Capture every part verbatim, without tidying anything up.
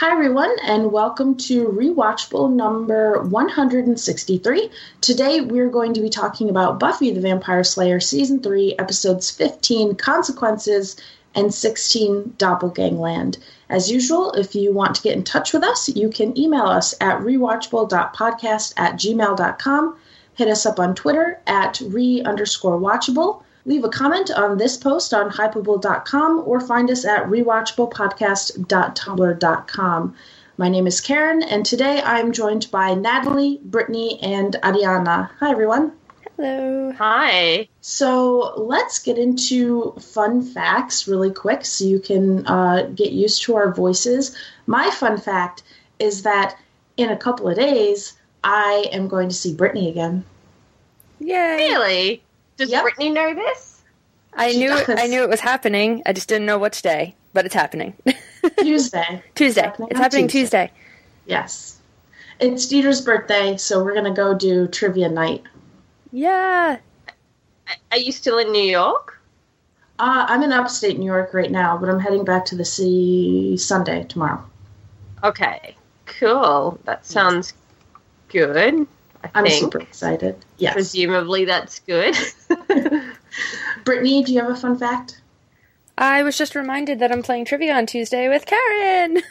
Hi, everyone, and welcome to Rewatchable number one hundred sixty-three. Today, we're going to be talking about Buffy the Vampire Slayer Season three, Episodes fifteen, Consequences, and sixteen, Doppelgangland. As usual, if you want to get in touch with us, you can email us at rewatchable dot podcast at gmail dot com, hit us up on Twitter at re underscore watchable, leave a comment on this post on hypable dot com, or find us at rewatchable podcast dot tumblr dot com. My name is Karen, and today I'm joined by Natalie, Brittany, and Ariana. Hi, everyone. Hello. Hi. So let's get into fun facts really quick so you can uh, get used to our voices. My fun fact is that in a couple of days, I am going to see Brittany again. Yay. Really? Does Yep. Brittany know this? I She knew does. I knew it was happening. I just didn't know which day, but it's happening. Tuesday. Tuesday. happening It's on happening Tuesday. Tuesday. Yes. It's Dieter's birthday, so we're going to go do trivia night. Yeah. Are you still in New York? Uh, I'm in upstate New York right now, but I'm heading back to the city Sunday, tomorrow. Okay. Cool. That sounds good. I I'm think. super excited. Yes. Presumably that's good. Brittany, do you have a fun fact? I was just reminded that I'm playing trivia on Tuesday with Karen.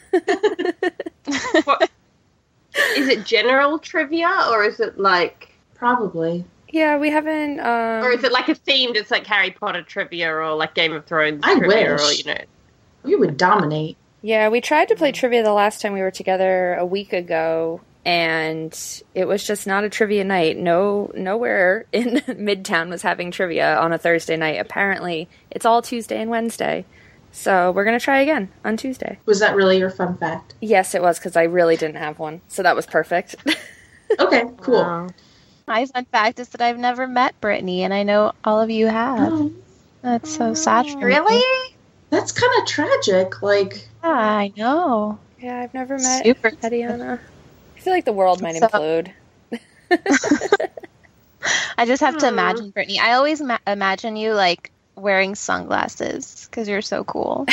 What? Is it general trivia or is it like... Probably. Yeah, we haven't um Or is it like a themed, it's like Harry Potter trivia or like Game of Thrones I trivia wish. or, you know... We would dominate. Yeah, we tried to play trivia the last time we were together a week ago, and it was just not a trivia night. No, nowhere in Midtown was having trivia on a Thursday night. Apparently, it's all Tuesday and Wednesday. So we're going to try again on Tuesday. Was that really your fun fact? Yes, it was, because I really didn't have one. So that was perfect. Okay, cool. Wow. My fun fact is that I've never met Brittany, and I know all of you have. Oh, That's so sad for me. Really? that's kind of tragic. Like, Yeah, I know. Yeah, I've never met Super. Tatiana. I feel like the world might So- implode. I just have to Hmm. imagine Brittany. I always ma- imagine you, like, wearing sunglasses, because you're so cool.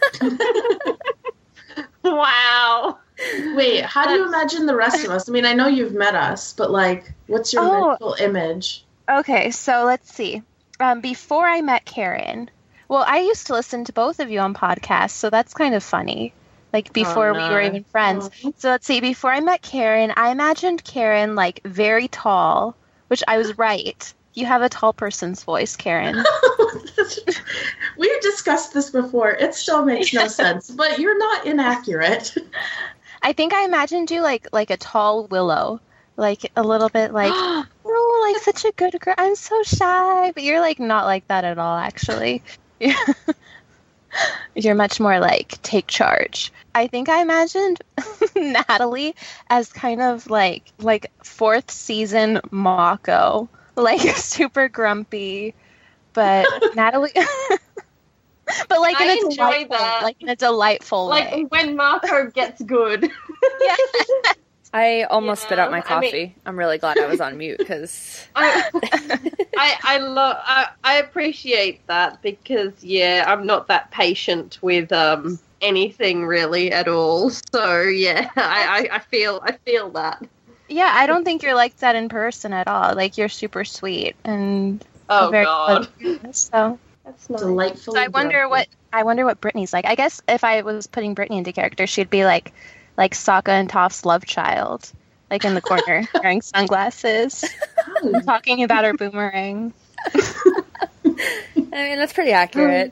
Wow. wait, how do you That's- imagine the rest of us? I mean, I know you've met us, but like, what's your Oh. mental image? Okay, so let's see. Um, before I met Karen, well, I used to listen to both of you on podcasts, so that's kind of funny. Like, before we no. were even friends. Oh. So let's see, before I met Karen, I imagined Karen, like, very tall, which I was right. You have a tall person's voice, Karen. We've discussed this before. It still makes no sense, but you're not inaccurate. I think I imagined you like like a tall Willow. Like, a little bit like, oh, like, such a good girl. I'm so shy. But you're, like, not like that at all, actually. You're much more like, take charge. I think I imagined Natalie as kind of like like fourth season Mako, like super grumpy, but Natalie, but like in I a enjoy delightful, that. like in a delightful Like way. when Marco gets good. Yeah. I almost spit out my Yeah, I mean- coffee. I'm really glad I was on mute, because... I I I, lo- I I appreciate that because yeah, I'm not that patient with um anything really at all. So yeah, I, I, I feel I feel that. Yeah, I don't think you're like that in person at all. Like, you're super sweet and Oh very god, so. that's nice. Delightful. So I wonder what I wonder what Brittany's like. I guess if I was putting Brittany into character, she'd be like like Sokka and Toph's love child, like in the corner wearing sunglasses, talking about her boomerang. I mean, that's pretty accurate.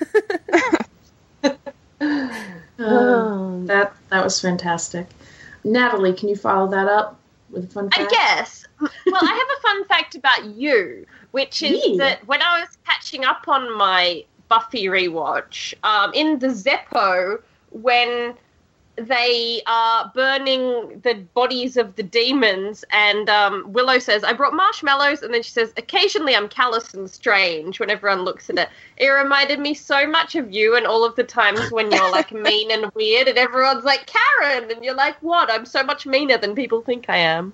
Um, that that was fantastic. Natalie, can you follow that up with a fun I fact? guess. Well, I have a fun fact about you, which is Me? that when I was catching up on my Buffy rewatch, um, in the Zeppo, when they are burning the bodies of the demons, and um, Willow says, I brought marshmallows, and then she says, occasionally I'm callous and strange when everyone looks at it. It reminded me so much of you and all of the times when you're, like, mean and weird, and everyone's like, Karen! And you're like, what? I'm so much meaner than people think I am.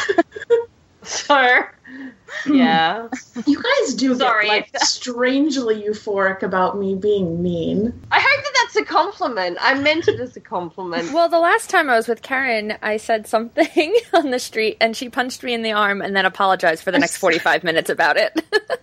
So, yeah. You guys do Sorry get, like, if that- strangely euphoric about me being mean. I hope that that's as a compliment. I meant it as a compliment. Well, the last time I was with Karen, I said something on the street, and she punched me in the arm and then apologized for the next forty-five minutes about it.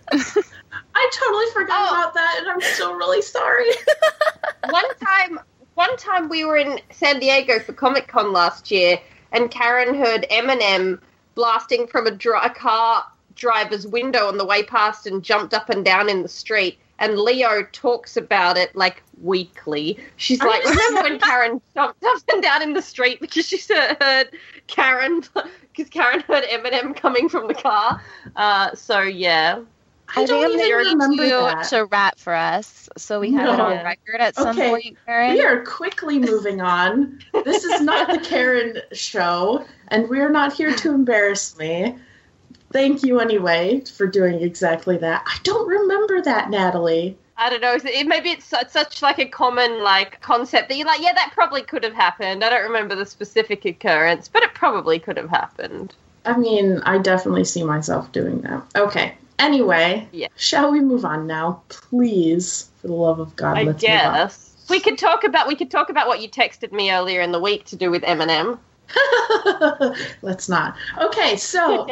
I totally forgot oh. about that, and I'm still really sorry. one time, one time we were in San Diego for Comic-Con last year, and Karen heard Eminem blasting from a, dri- a car driver's window on the way past and jumped up and down in the street. And Leo talks about it, like, weekly. She's like, remember when Karen jumped up and down in the street because she heard Karen, because Karen heard Eminem coming from the car? Uh, so, yeah. I, I don't even remember that. To rat for us, so we have no. it on record at some okay. point, Karen. We are quickly moving on. This is not the Karen show, and we're not here to embarrass me. Thank you anyway for doing exactly that. I don't remember that, Natalie. I don't know. It, maybe it's such, such like a common like concept that you're like, yeah, that probably could have happened. I don't remember the specific occurrence, but it probably could have happened. I mean, I definitely see myself doing that. Okay. Anyway, yeah. Shall we move on now, please? For the love of God, I let's guess. move on. We could talk about we could talk about what you texted me earlier in the week to do with Eminem. Let's not. Okay, so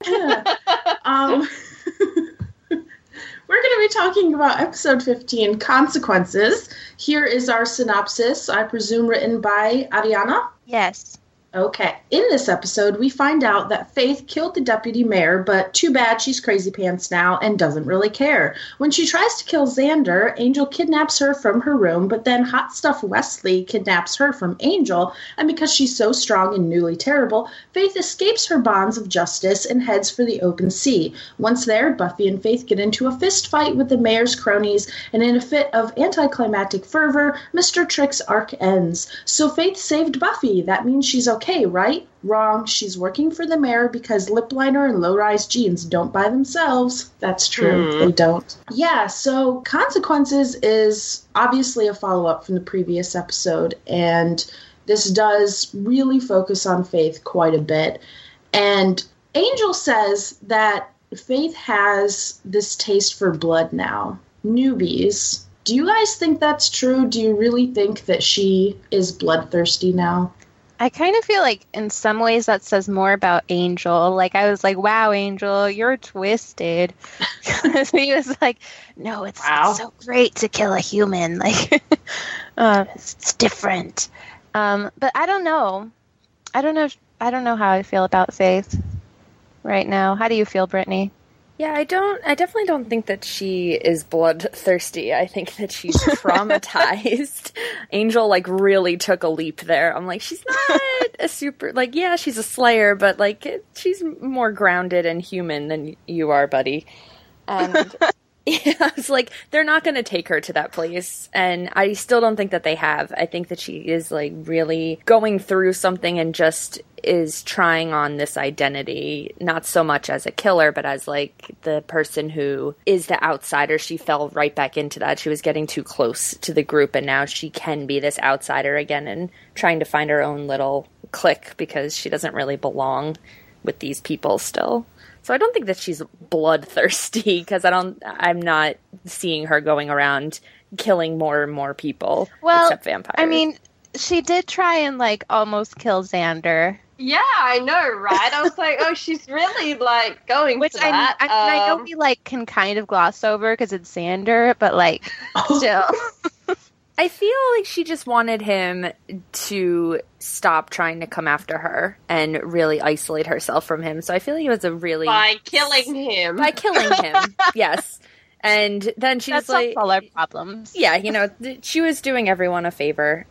um, we're going to be talking about episode fifteen, Consequences. Here is our synopsis, I presume written by Ariana? Yes. Okay. In this episode, we find out that Faith killed the deputy mayor, but too bad she's crazy pants now and doesn't really care. When she tries to kill Xander, Angel kidnaps her from her room, but then Hot Stuff Wesley kidnaps her from Angel, and because she's so strong and newly terrible, Faith escapes her bonds of justice and heads for the open sea. Once there, Buffy and Faith get into a fist fight with the mayor's cronies, and in a fit of anticlimactic fervor, Mister Trick's arc ends. So Faith saved Buffy. That means she's okay. Okay, right? Wrong. She's working for the mayor because lip liner and low-rise jeans don't buy themselves. That's true. Mm. They don't. Yeah, so Consequences is obviously a follow-up from the previous episode, and this does really focus on Faith quite a bit. And Angel says that Faith has this taste for blood now. Newbies. Do you guys think that's true? Do you really think that she is bloodthirsty now? I kind of feel like in some ways that says more about Angel. Like, I was like, wow, Angel, you're twisted. He was like, no, it's, wow. it's so great to kill a human. Like, uh, it's, it's different. Um, but I don't know. I don't know. I don't know how I feel about Faith right now. How do you feel, Brittany? Yeah, I don't, I definitely don't think that she is bloodthirsty. I think that she's traumatized. Angel, like, really took a leap there. I'm like, she's not a super, like, yeah, she's a slayer, but, like, it, she's more grounded and human than you are, buddy. And yeah, I was like, they're not going to take her to that place. And I still don't think that they have. I think that she is, like, really going through something and just is trying on this identity, not so much as a killer, but as, like, the person who is the outsider. She fell right back into that. She was getting too close to the group, and now she can be this outsider again and trying to find her own little clique because she doesn't really belong with these people still. So I don't think that she's bloodthirsty because I don't. I'm not seeing her going around killing more and more people, well, except vampires. I mean, she did try and, like, almost kill Xander. Yeah, I know, right? I was like, oh, she's really, like, going Which for that. I, I, um, I know we, like, can kind of gloss over because it's Xander, but, like, still. I feel like she just wanted him to stop trying to come after her and really isolate herself from him. So I feel like it was a really... By killing him. By killing him, yes. And then she's That's like... all our problems. Yeah, you know, th- she was doing everyone a favor.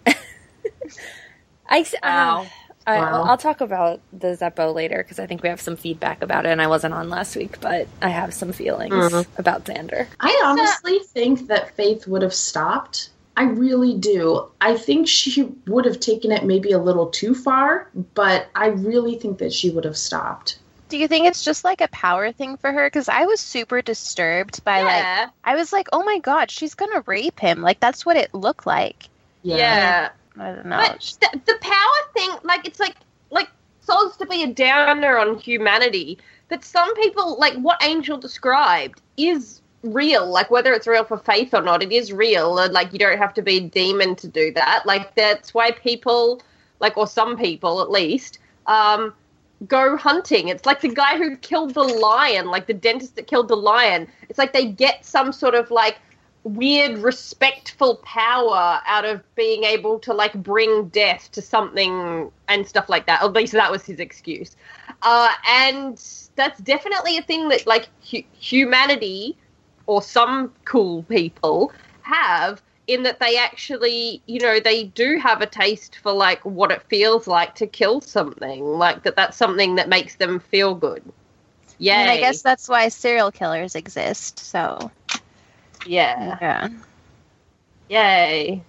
I, wow. Uh, I, wow. I'll talk about the Zeppo later because I think we have some feedback about it, and I wasn't on last week, but I have some feelings mm-hmm. about Xander. I honestly think that Faith would have stopped. I really do. I think she would have taken it maybe a little too far, but I really think that she would have stopped. Do you think it's just like a power thing for her? Because I was super disturbed by yeah. like, I was like, oh my god, she's going to rape him. Like, that's what it looked like. Yeah. yeah. I don't know. But the, the power thing, like, it's like, like, supposed to be a downer on humanity. But some people, like, what Angel described is real. Like, whether it's real for Faith or not, it is real. And, like, you don't have to be a demon to do that. Like, that's why people, like, or some people at least, um, go hunting. It's like the guy who killed the lion, like the dentist that killed the lion. It's like they get some sort of, like, weird respectful power out of being able to, like, bring death to something and stuff like that. At least that was his excuse. Uh, and that's definitely a thing that, like, hu- humanity or some cool people have, in that they actually, you know, they do have a taste for, like, what it feels like to kill something. Like, that that's something that makes them feel good. Yay. And I guess that's why serial killers exist, so... Yeah. Yeah. Yay.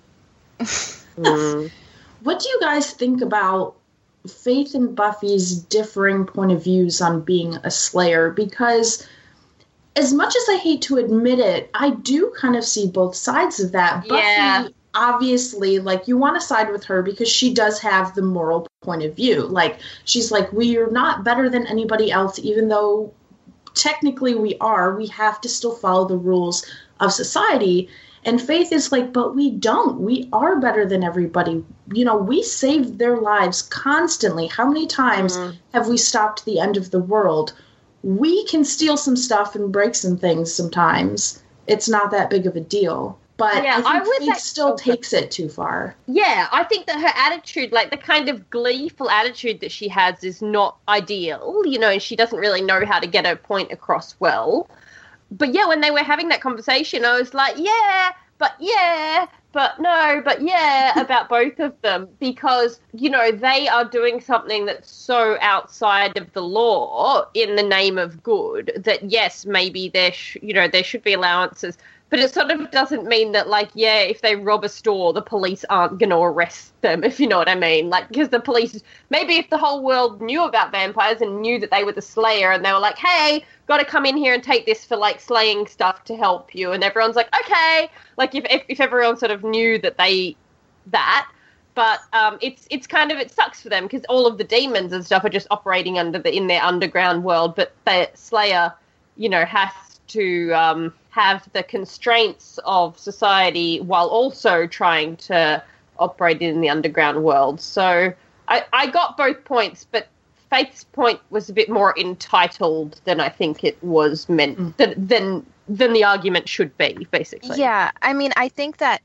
mm. What do you guys think about Faith and Buffy's differing point of views on being a Slayer? Because as much as I hate to admit it, I do kind of see both sides of that. Yeah. Buffy, obviously, like, you want to side with her because she does have the moral point of view. Like, she's like, we are not better than anybody else, even though technically we are. We have to still follow the rules of society. And Faith is like, but we don't. We are better than everybody. You know, we saved their lives constantly. How many times mm-hmm. have we stopped the end of the world? We can steal some stuff and break some things sometimes. It's not that big of a deal. But yeah, I think I would Faith like, still okay. takes it too far. Yeah, I think that her attitude, like the kind of gleeful attitude that she has, is not ideal, you know, and she doesn't really know how to get her point across well. But yeah, when they were having that conversation, I was like, yeah, but yeah, but no, but yeah, about both of them, because, you know, they are doing something that's so outside of the law in the name of good that, yes, maybe there, sh- you know, there should be allowances. But it sort of doesn't mean that, like, yeah, if they rob a store, the police aren't going to arrest them, if you know what I mean. Like, because the police, maybe if the whole world knew about vampires and knew that they were the Slayer and they were like, hey, got to come in here and take this for, like, slaying stuff to help you. And everyone's like, okay. Like, if if, if everyone sort of knew that they, that. But um, it's it's kind of, it sucks for them because all of the demons and stuff are just operating under the in their underground world. But the Slayer, you know, has to um, have the constraints of society while also trying to operate in the underground world. So I, I got both points, but Faith's point was a bit more entitled than I think it was meant, mm. than, than, than the argument should be, basically. Yeah, I mean, I think that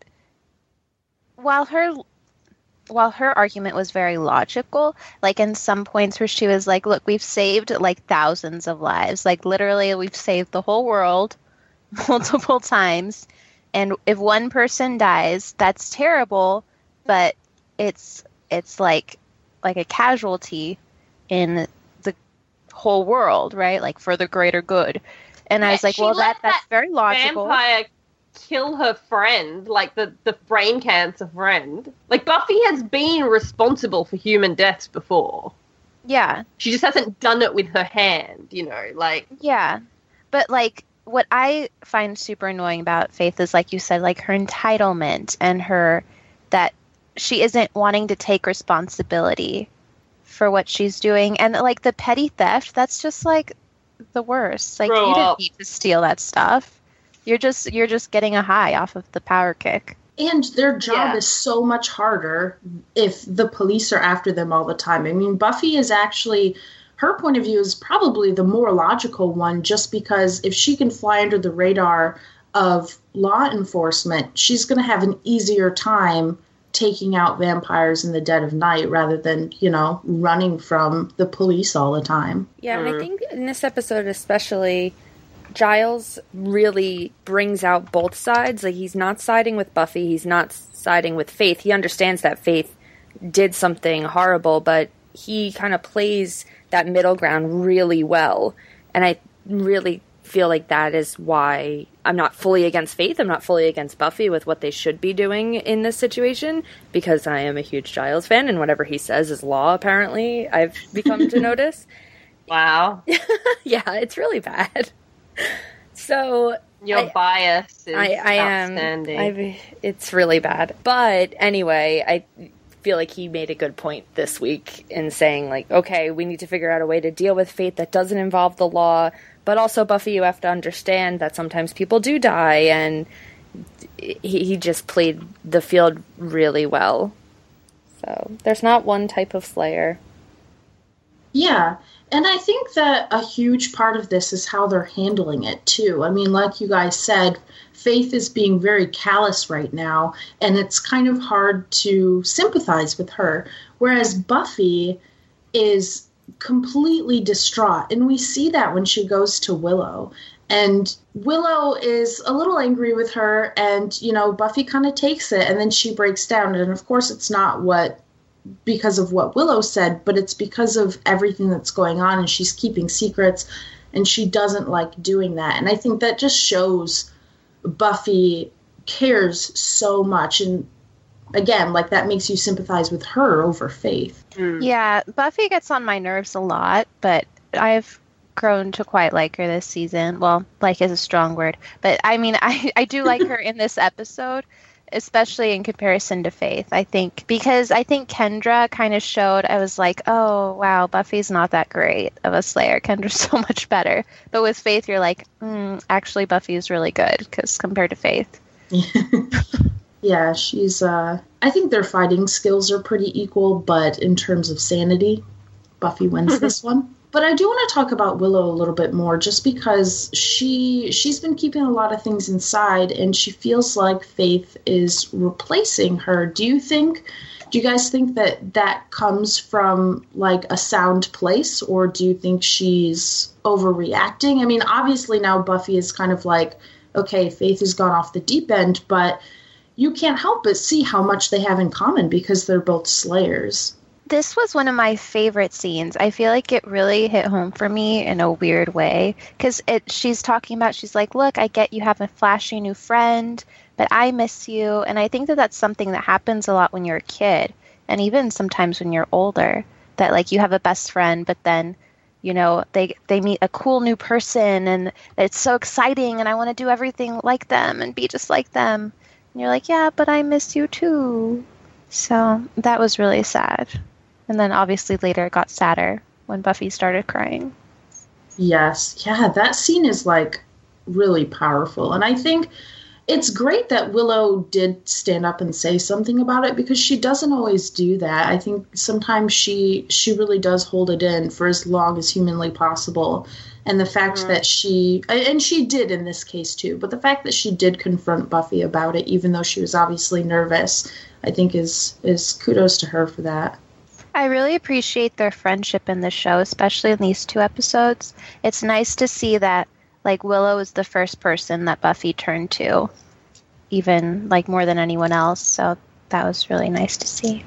while her... While her argument was very logical, like in some points where she was like, look, we've saved like thousands of lives. Like literally we've saved the whole world multiple times. And if one person dies, that's terrible, but it's it's like like a casualty in the whole world, right? Like for the greater good. And yeah, I was like, well, that that's that very logical. Vampire kill her friend, like the, the brain cancer friend. Like, Buffy has been responsible for human deaths before. Yeah. She just hasn't done it with her hand, you know, like... Yeah. But, like, what I find super annoying about Faith is, like you said, like, her entitlement and her... that she isn't wanting to take responsibility for what she's doing. And, like, the petty theft, that's just, like, the worst. Like, Grow you didn't up. need to steal that stuff. You're just you're just getting a high off of the power kick. And their job yeah. is so much harder if the police are after them all the time. I mean, Buffy is actually, her point of view is probably the more logical one, just because if she can fly under the radar of law enforcement, she's going to have an easier time taking out vampires in the dead of night rather than, you know, running from the police all the time. Yeah, and I think in this episode especially... Giles really brings out both sides. Like, he's not siding with Buffy. He's not siding with Faith. He understands that Faith did something horrible, but he kind of plays that middle ground really well. And I really feel like that is why I'm not fully against Faith. I'm not fully against Buffy with what they should be doing in this situation, because I am a huge Giles fan, and whatever he says is law, apparently, I've become to notice. Wow. Yeah, it's really bad. So your I, bias is I, I outstanding. am. I've, it's really bad. But anyway, I feel like he made a good point this week in saying, like, okay, we need to figure out a way to deal with Faith that doesn't involve the law, But also, Buffy, you have to understand that sometimes people do die, and he, he just played the field really well. So there's not one type of Slayer. Yeah, and I think that a huge part of this is how they're handling it, too. I mean, like you guys said, Faith is being very callous right now, and it's kind of hard to sympathize with her, whereas Buffy is completely distraught, and we see that when she goes to Willow. And Willow is a little angry with her, and, you know, Buffy kind of takes it, and then she breaks down. And, of course, it's not what because of what Willow said, but it's because of everything that's going on, and she's keeping secrets, and she doesn't like doing that. And I think that just shows Buffy cares so much, and again, like, that makes you sympathize with her over Faith. Mm. Yeah, Buffy gets on my nerves a lot, but I've grown to quite like her this season. Well, like is a strong word, but I mean, I, I do like her in this episode, especially in comparison to Faith, I think, because I think Kendra kind of showed, I was like, oh, wow, Buffy's not that great of a Slayer. Kendra's so much better. But with Faith, you're like, mm, actually, Buffy's really good, because compared to Faith. Yeah, she's, uh, I think their fighting skills are pretty equal, but in terms of sanity, Buffy wins this one. But I do want to talk about Willow a little bit more, just because she, she's been keeping a lot of things inside, and she feels like Faith is replacing her. Do you think, do you guys think that that comes from, like, a sound place, or do you think she's overreacting? I mean, obviously now Buffy is kind of like, okay, Faith has gone off the deep end, but you can't help but see how much they have in common because they're both Slayers. This was one of my favorite scenes. I feel like it really hit home for me in a weird way. Because it, she's talking about, she's like, look, I get you have a flashy new friend, but I miss you. And I think that that's something that happens a lot when you're a kid. And even sometimes when you're older. That, like, you have a best friend, but then, you know, they, they meet a cool new person. And it's so exciting. And I want to do everything like them and be just like them. And you're like, yeah, but I miss you too. So that was really sad. And then obviously later it got sadder when Buffy started crying. Yes. Yeah, that scene is, like, really powerful. And I think it's great that Willow did stand up and say something about it, because she doesn't always do that. I think sometimes she she really does hold it in for as long as humanly possible. And the fact mm-hmm. that she, and she did in this case too, but the fact that she did confront Buffy about it, even though she was obviously nervous, I think is is kudos to her for that. I really appreciate their friendship in the show, especially in these two episodes. It's nice to see that, like, Willow is the first person that Buffy turned to, even, like, more than anyone else. So that was really nice to see.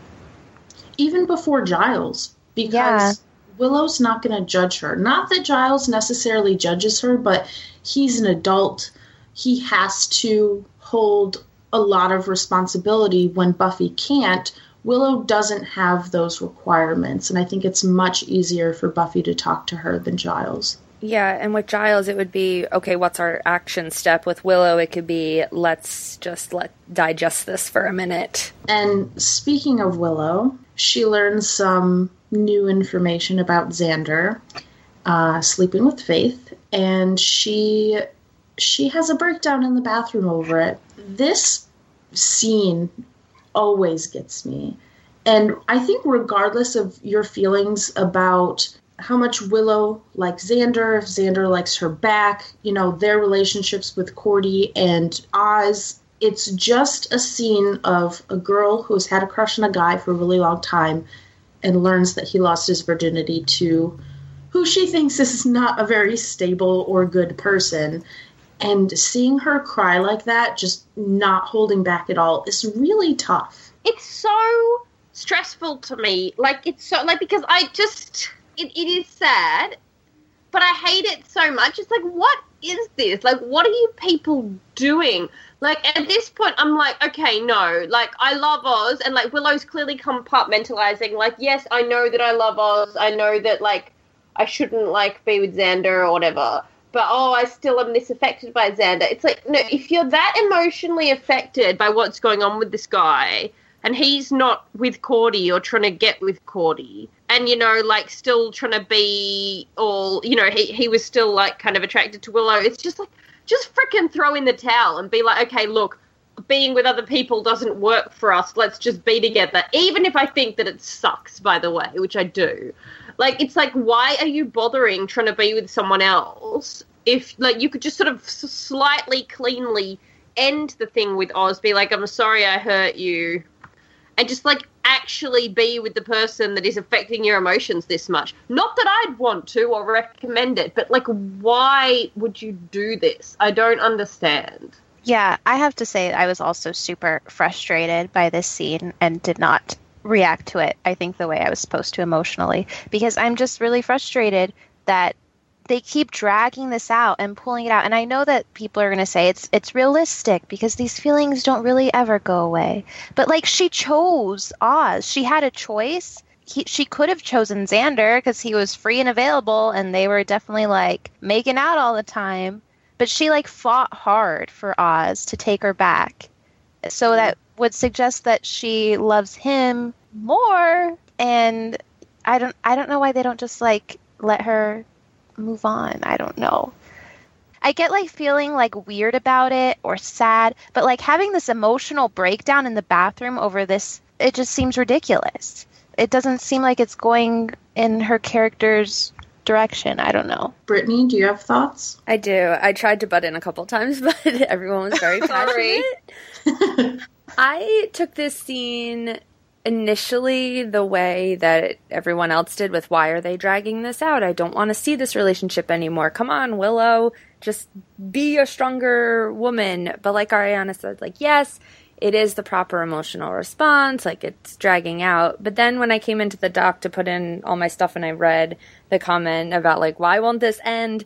Even before Giles, because yeah. Willow's not going to judge her. Not that Giles necessarily judges her, but he's an adult. He has to hold a lot of responsibility when Buffy can't. Willow doesn't have those requirements, and I think it's much easier for Buffy to talk to her than Giles. Yeah, and with Giles, it would be, okay, what's our action step? With Willow, it could be, let's just let digest this for a minute. And speaking of Willow, she learns some new information about Xander uh, sleeping with Faith, and she she has a breakdown in the bathroom over it. This scene always gets me. And I think regardless of your feelings about how much Willow likes Xander, if Xander likes her back, you know, their relationships with Cordy and Oz, it's just a scene of a girl who's had a crush on a guy for a really long time and learns that he lost his virginity to who she thinks is not a very stable or good person. And seeing her cry like that, just not holding back at all, is really tough. It's so stressful to me. Like, it's so, like, because I just, it, it is sad, but I hate it so much. It's like, what is this? Like, what are you people doing? Like, at this point, I'm like, okay, no. Like, I love Oz, and, like, Willow's clearly compartmentalizing. Like, yes, I know that I love Oz. I know that, like, I shouldn't, like, be with Xander or whatever. But, oh, I still am this affected by Xander. It's like, no, if you're that emotionally affected by what's going on with this guy, and he's not with Cordy or trying to get with Cordy, and, you know, like, still trying to be all, you know, he, he was still, like, kind of attracted to Willow. It's just, like, just freaking throw in the towel and be like, okay, look, being with other people doesn't work for us. Let's just be together. Even if I think that it sucks, by the way, which I do. Like, it's like, why are you bothering trying to be with someone else if, like, you could just sort of slightly cleanly end the thing with Oz, be like, I'm sorry I hurt you, and just, like, actually be with the person that is affecting your emotions this much. Not that I'd want to or recommend it, but, like, why would you do this? I don't understand. Yeah, I have to say I was also super frustrated by this scene and did not react to it, I think, the way I was supposed to emotionally, because I'm just really frustrated that they keep dragging this out and pulling it out. And I know that people are going to say it's it's realistic because these feelings don't really ever go away. But, like, she chose Oz. She had a choice. He, she could have chosen Xander because he was free and available and they were definitely, like, making out all the time. But she, like, fought hard for Oz to take her back. So that would suggest that she loves him more. And I don't I don't know why they don't just, like, let her move on. I don't know. I get, like, feeling, like, weird about it or sad, but, like, having this emotional breakdown in the bathroom over this, it just seems ridiculous. It doesn't seem like it's going in her character's direction. I don't know. Brittany, do you have thoughts? I do. I tried to butt in a couple times, but everyone was very passionate. I took this scene initially the way that everyone else did with, why are they dragging this out? I don't want to see this relationship anymore. Come on, Willow, just be a stronger woman. But like Ariana said, like, yes, it is the proper emotional response, like, it's dragging out. But then when I came into the doc to put in all my stuff and I read the comment about, like, why won't this end?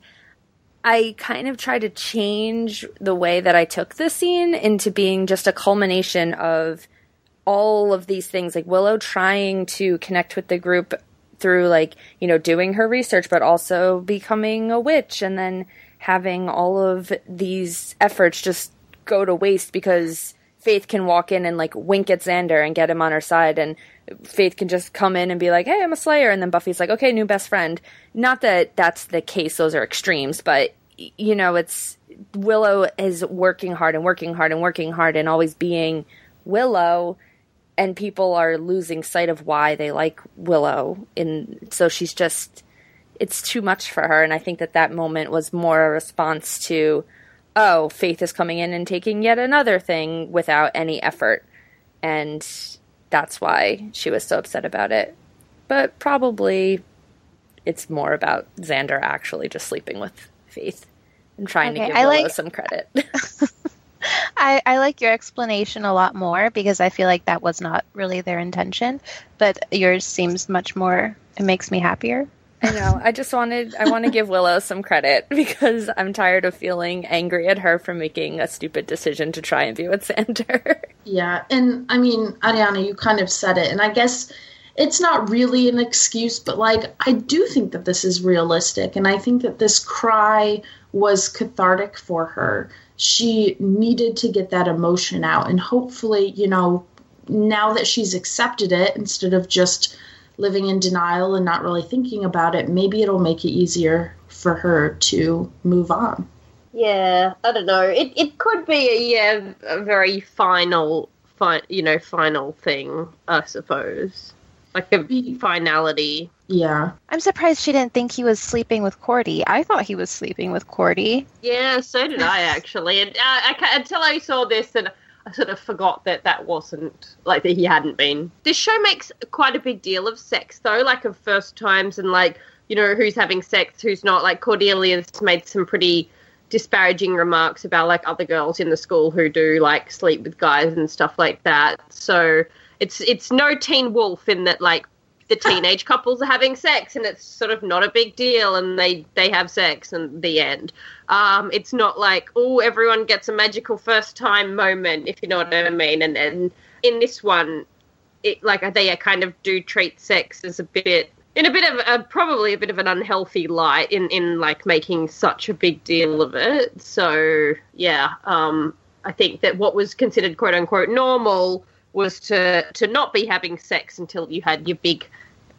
I kind of tried to change the way that I took the scene into being just a culmination of all of these things, like Willow trying to connect with the group through, like, you know, doing her research, but also becoming a witch, and then having all of these efforts just go to waste because Faith can walk in and, like, wink at Xander and get him on her side, and Faith can just come in and be like, hey, I'm a Slayer, and then Buffy's like, okay, new best friend. Not that that's the case, those are extremes, but, you know, it's Willow is working hard and working hard and working hard and always being Willow, and people are losing sight of why they like Willow, and so she's just, it's too much for her, and I think that that moment was more a response to, oh, Faith is coming in and taking yet another thing without any effort, and that's why she was so upset about it. But probably it's more about Xander actually just sleeping with Faith and trying okay, to give I Willow like... some credit. I, I like your explanation a lot more because I feel like that was not really their intention, but yours seems much more, it makes me happier. I know. I just wanted, I want to give Willow some credit because I'm tired of feeling angry at her for making a stupid decision to try and be with Xander. Yeah, and I mean, Ariana, you kind of said it, and I guess it's not really an excuse, but, like, I do think that this is realistic, and I think that this cry was cathartic for her. She needed to get that emotion out, and hopefully, you know, now that she's accepted it, instead of just living in denial and not really thinking about it, maybe it'll make it easier for her to move on. Yeah, I don't know. It it could be a, yeah, a very final, fi- you know, final thing, I suppose. Like a finality. Yeah. I'm surprised she didn't think he was sleeping with Cordy. I thought he was sleeping with Cordy. Yeah, so did I, actually. And uh, I, until I saw this, and I sort of forgot that that wasn't, like, that he hadn't been. This show makes quite a big deal of sex, though, like, of first times and, like, you know, who's having sex, who's not. Like, Cordelia's made some pretty disparaging remarks about, like, other girls in the school who do, like, sleep with guys and stuff like that. So it's it's no Teen Wolf in that, like, the teenage couples are having sex and it's sort of not a big deal and they, they have sex and the end. Um, it's not like, oh, everyone gets a magical first time moment, if you know what I mean. And, and in this one, it, like, they kind of do treat sex as a bit, in a bit of a, probably a bit of an unhealthy light in, in like making such a big deal of it. So yeah, um, I think that what was considered quote unquote normal was to, to not be having sex until you had your big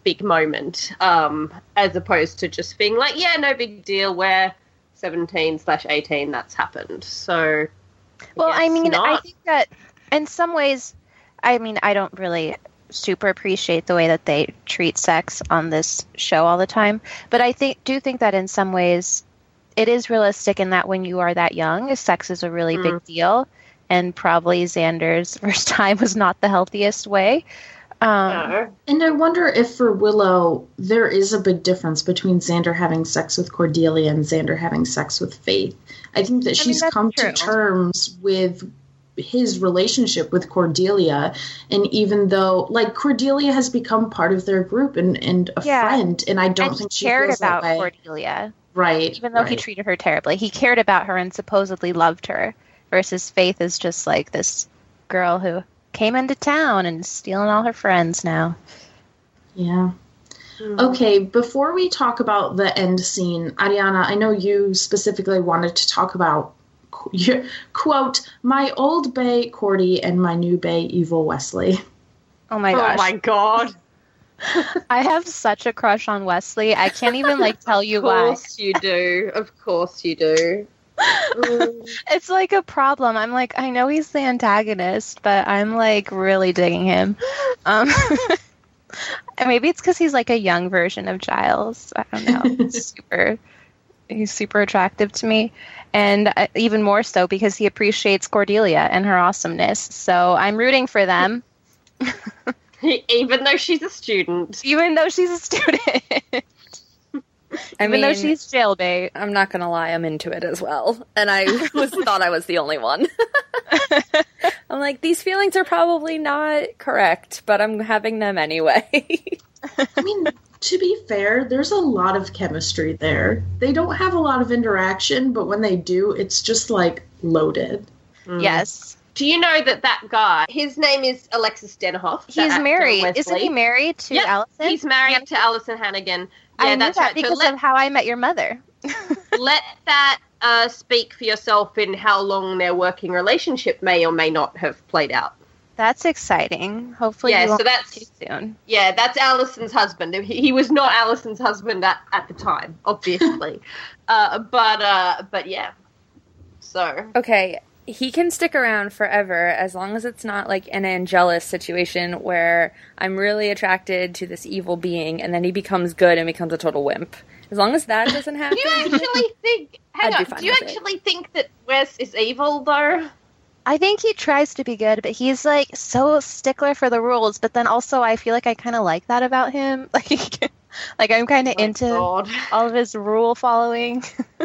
big moment, um, as opposed to just being like, yeah, no big deal, we're seventeen slash eighteen, that's happened. So, well, I mean, not. I think that in some ways, I mean, I don't really super appreciate the way that they treat sex on this show all the time, but I think do think that in some ways it is realistic in that when you are that young, sex is a really mm. big deal, and probably Xander's first time was not the healthiest way. Um, no. And I wonder if for Willow, there is a big difference between Xander having sex with Cordelia and Xander having sex with Faith. I think that I she's mean, come true. to terms with his relationship with Cordelia, and even though, like, Cordelia has become part of their group and, and a yeah. friend, and I don't and think she cared feels about that way. Cordelia. Right. Even though right. he treated her terribly. He cared about her and supposedly loved her, versus Faith is just like this girl who came into town and is stealing all her friends now. Yeah. Mm-hmm. Okay, before we talk about the end scene, Ariana, I know you specifically wanted to talk about, quote, my old bae Cordy and my new bae Evil Wesley. Oh my gosh. Oh my god. I have such a crush on Wesley. I can't even, like, tell you why. Of course why. you do. Of course you do. Mm. It's like a problem. I'm like, I know he's the antagonist, but I'm like really digging him. Um, and maybe it's because he's like a young version of Giles. I don't know. He's super, he's super attractive to me, and uh, even more so because he appreciates Cordelia and her awesomeness. So I'm rooting for them. Even though she's a student. Even though she's a student. I Even mean, though she's jailbait. I'm not gonna lie, I'm into it as well, and I was thought I was the only one. I'm like, these feelings are probably not correct, but I'm having them anyway. I mean, to be fair, there's a lot of chemistry there. They don't have a lot of interaction, but when they do, it's just like loaded. Mm. Yes. Do you know that that guy, his name is Alexis Denohoff? He's married. Isn't he married to yep, Allison? He's married Han- to Allison Hannigan. Yeah, I knew that's that right. because so let, of How I Met Your Mother. let that uh, speak for yourself in how long their working relationship may or may not have played out. That's exciting. Hopefully yeah, you won't so that's, too soon. Yeah, that's Allison's husband. He, he was not Allison's husband at, at the time, obviously. uh, but, uh, but yeah. So. Okay. He can stick around forever as long as it's not like an Angelus situation where I'm really attracted to this evil being and then he becomes good and becomes a total wimp. As long as that doesn't happen. Do you actually think... Hang I'd on. Do you actually it. think that Wes is evil, though? I think he tries to be good, but he's, like, so stickler for the rules, but then also I feel like I kind of like that about him. Like, like I'm kind of oh into God. all of his rule following.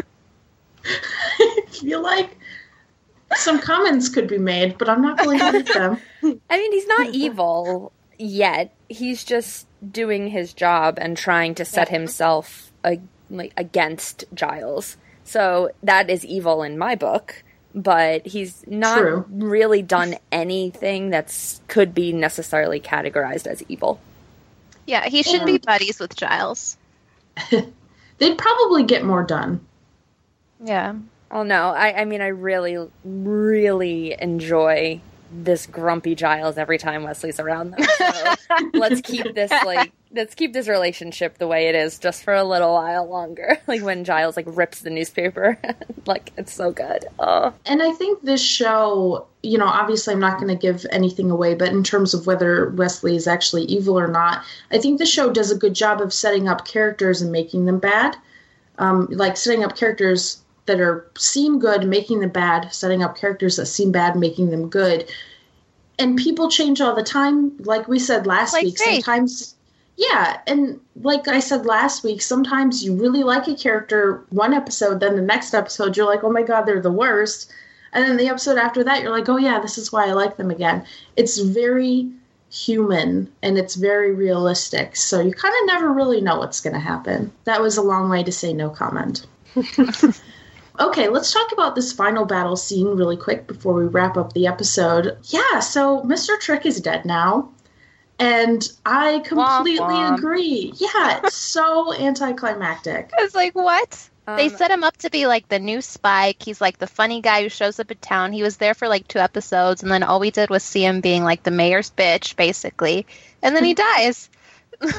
I feel like some comments could be made, but I'm not going to make them. I mean, he's not evil yet. He's just doing his job and trying to set yeah. himself uh, like against Giles. So that is evil in my book, but he's not True. really done anything that's could be necessarily categorized as evil. Yeah, he should and be buddies with Giles. They'd probably get more done. Yeah. Oh, no. I, I mean, I really, really enjoy this grumpy Giles every time Wesley's around them. So let's keep this, like, let's keep this relationship the way it is just for a little while longer. Like, when Giles, like, rips the newspaper. Like, it's so good. Oh. And I think this show, you know, obviously I'm not going to give anything away, but in terms of whether Wesley is actually evil or not, I think the show does a good job of setting up characters and making them bad. Um, like, setting up characters that are seem good, making them bad, setting up characters that seem bad, making them good. And people change all the time. Like we said last like week, Faith. sometimes, yeah. And like I said last week, sometimes you really like a character one episode, then the next episode you're like, oh my God, they're the worst. And then the episode after that, you're like, oh yeah, this is why I like them again. It's very human and it's very realistic. So you kind of never really know what's going to happen. That was a long way to say no comment. Okay, let's talk about this final battle scene really quick before we wrap up the episode. Yeah, so Mister Trick is dead now, and I completely womp, womp. agree. Yeah, it's so anticlimactic. I was like, what? Um, they set him up to be like the new Spike. He's like the funny guy who shows up in town. He was there for like two episodes, and then all we did was see him being like the mayor's bitch, basically. And then he dies.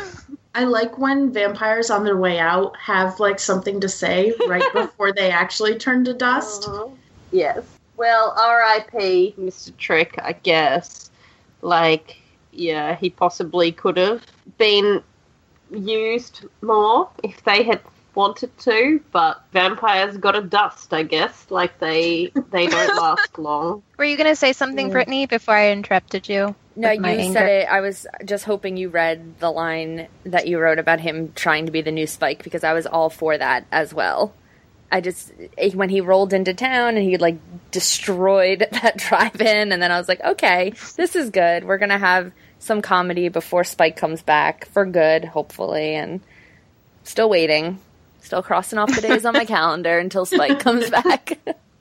I like when vampires on their way out have, like, something to say right before they actually turn to dust. Uh-huh. Yes. Well, R I P Mister Trick, I guess. Like, yeah, he possibly could have been used more if they had wanted to, but vampires gotta dust, I guess. Like, they they don't last long. Were you going to say something, Yeah. Brittany, before I interrupted you? No, with my you anger? said it. I was just hoping you read the line that you wrote about him trying to be the new Spike, because I was all for that as well. I just, when he rolled into town and he, like, destroyed that drive-in, and then I was like, okay, this is good. We're going to have some comedy before Spike comes back, for good, hopefully, and still waiting. Still crossing off the days on my calendar until Spike comes back.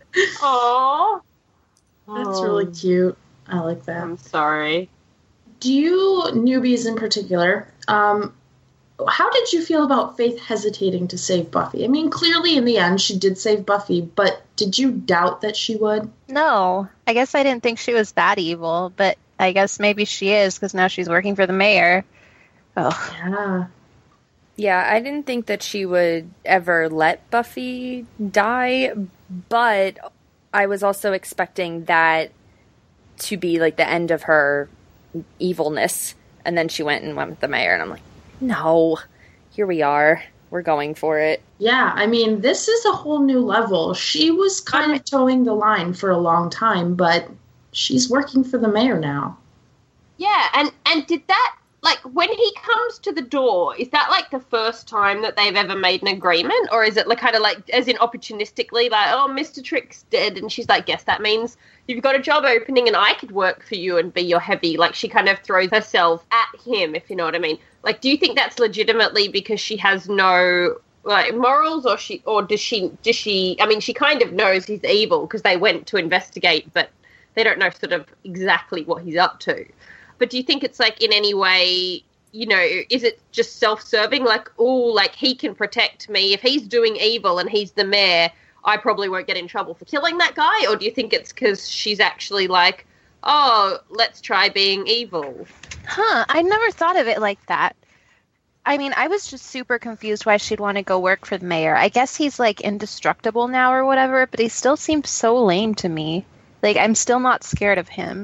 Aww. That's really cute. I like that. I'm sorry. Do you, newbies in particular, um, how did you feel about Faith hesitating to save Buffy? I mean, clearly in the end she did save Buffy, but did you doubt that she would? No. I guess I didn't think she was that evil, but I guess maybe she is, because now she's working for the mayor. Oh. Yeah. Yeah, I didn't think that she would ever let Buffy die, but I was also expecting that to be, like, the end of her evilness. And then she went and went with the mayor, and I'm like, no, here we are. We're going for it. Yeah, I mean, this is a whole new level. She was kind of towing the line for a long time, but she's working for the mayor now. Yeah, and, and did that, like, when he comes to the door, is that, like, the first time that they've ever made an agreement? Or is it, like, kind of, like, as in opportunistically, like, oh, Mister Trick's dead, and she's like, guess that means you've got a job opening and I could work for you and be your heavy. Like, she kind of throws herself at him, if you know what I mean. Like, do you think that's legitimately because she has no, like, morals, or she, or does she, does she, I mean, she kind of knows he's evil because they went to investigate, but they don't know sort of exactly what he's up to. But do you think it's, like, in any way, you know, is it just self-serving? Like, oh, like, he can protect me. If he's doing evil and he's the mayor, I probably won't get in trouble for killing that guy? Or do you think it's because she's actually like, oh, let's try being evil? Huh, I never thought of it like that. I mean, I was just super confused why she'd want to go work for the mayor. I guess he's, like, indestructible now or whatever, but he still seems so lame to me. Like, I'm still not scared of him.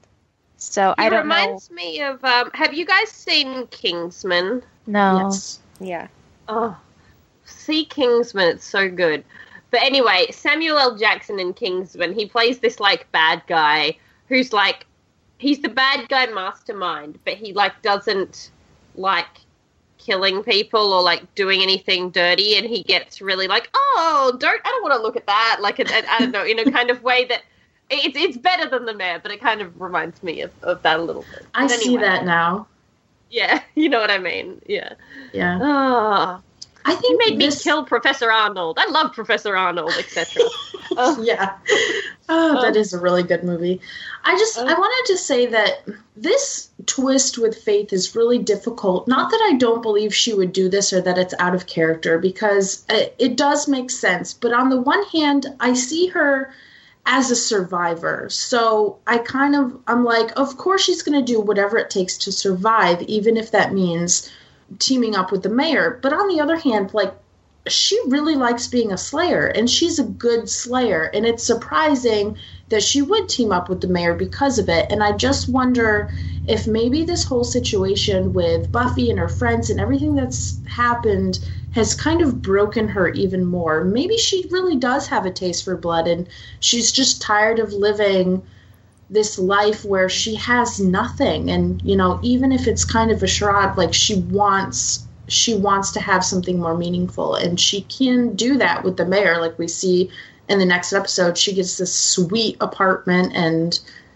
So, He I don't reminds me of, um, have you guys seen Kingsman? know. No. Yes. Yeah. Oh, see Kingsman, it's so good. But anyway, Samuel L. Jackson in Kingsman, he plays this, like, bad guy who's, like, he's the bad guy mastermind, but he, like, doesn't like killing people or, like, doing anything dirty, and he gets really, like, oh, don't, I don't want to look at that, like, a, a, I don't know, in a kind of way that, it's it's better than the mayor, but it kind of reminds me of, of that a little bit. I But see anyway. that now. Yeah, you know what I mean, yeah. Yeah. Oh, I you think made me this... kill Professor Arnold. I love Professor Arnold, et cetera. Oh. Yeah. Oh, that is a really good movie. I just, Oh. I wanted to say that this twist with Faith is really difficult. Not that I don't believe she would do this or that it's out of character, because it, it does make sense. But on the one hand, I see her as a survivor. So I kind of, I'm like, of course she's going to do whatever it takes to survive, even if that means teaming up with the mayor. But on the other hand, like, she really likes being a slayer, and she's a good slayer, and it's surprising that she would team up with the mayor because of it. And I just wonder if maybe this whole situation with Buffy and her friends and everything that's happened has kind of broken her even more. Maybe she really does have a taste for blood, and she's just tired of living this life where she has nothing. And, you know, even if it's kind of a charade, like, she wants she wants to have something more meaningful, and she can do that with the mayor. Like we see in the next episode, she gets this sweet apartment, and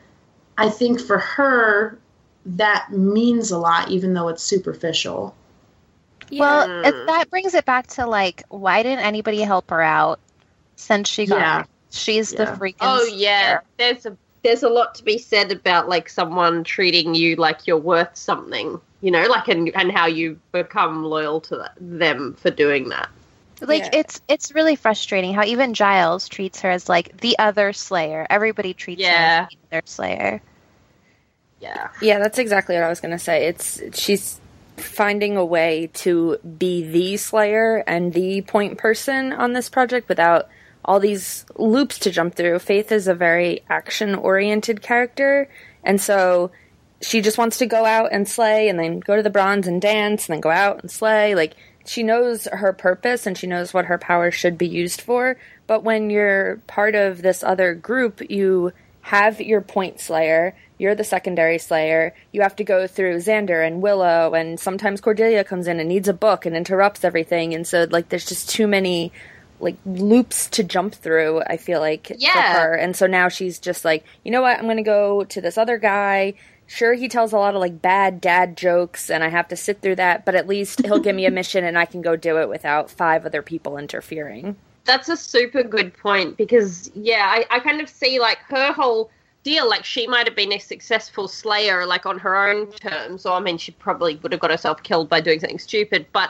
I think for her that means a lot, even though it's superficial. Well, Yeah. it, that brings it back to, like, why didn't anybody help her out since she got Yeah. here? She's the Yeah. freaking Oh yeah, slayer. there's a there's a lot to be said about, like, someone treating you like you're worth something, you know, like, and and how you become loyal to that, them for doing that. Like, Yeah. it's it's really frustrating how even Giles treats her as, like, the other Slayer. Everybody treats her Yeah. as the other Slayer. Yeah, Yeah, that's exactly what I was going to say. It's she's finding a way to be the Slayer and the point person on this project without all these loops to jump through. Faith is a very action-oriented character, and so she just wants to go out and slay, and then go to the bronze and dance, and then go out and slay. Like, she knows her purpose, and she knows what her power should be used for, but when you're part of this other group, you have your point Slayer, you're the secondary Slayer, you have to go through Xander and Willow, and sometimes Cordelia comes in and needs a book and interrupts everything, and so, like, there's just too many, like, loops to jump through, I feel like, yeah. for her, and so now she's just like, you know what, I'm gonna go to this other guy. Sure, he tells a lot of, like, bad dad jokes, and I have to sit through that, but at least he'll give me a mission and I can go do it without five other people interfering. That's a super good point, because, yeah, I, I kind of see, like, her whole deal, like, she might have been a successful Slayer, like, on her own terms, or, I mean, she probably would have got herself killed by doing something stupid, but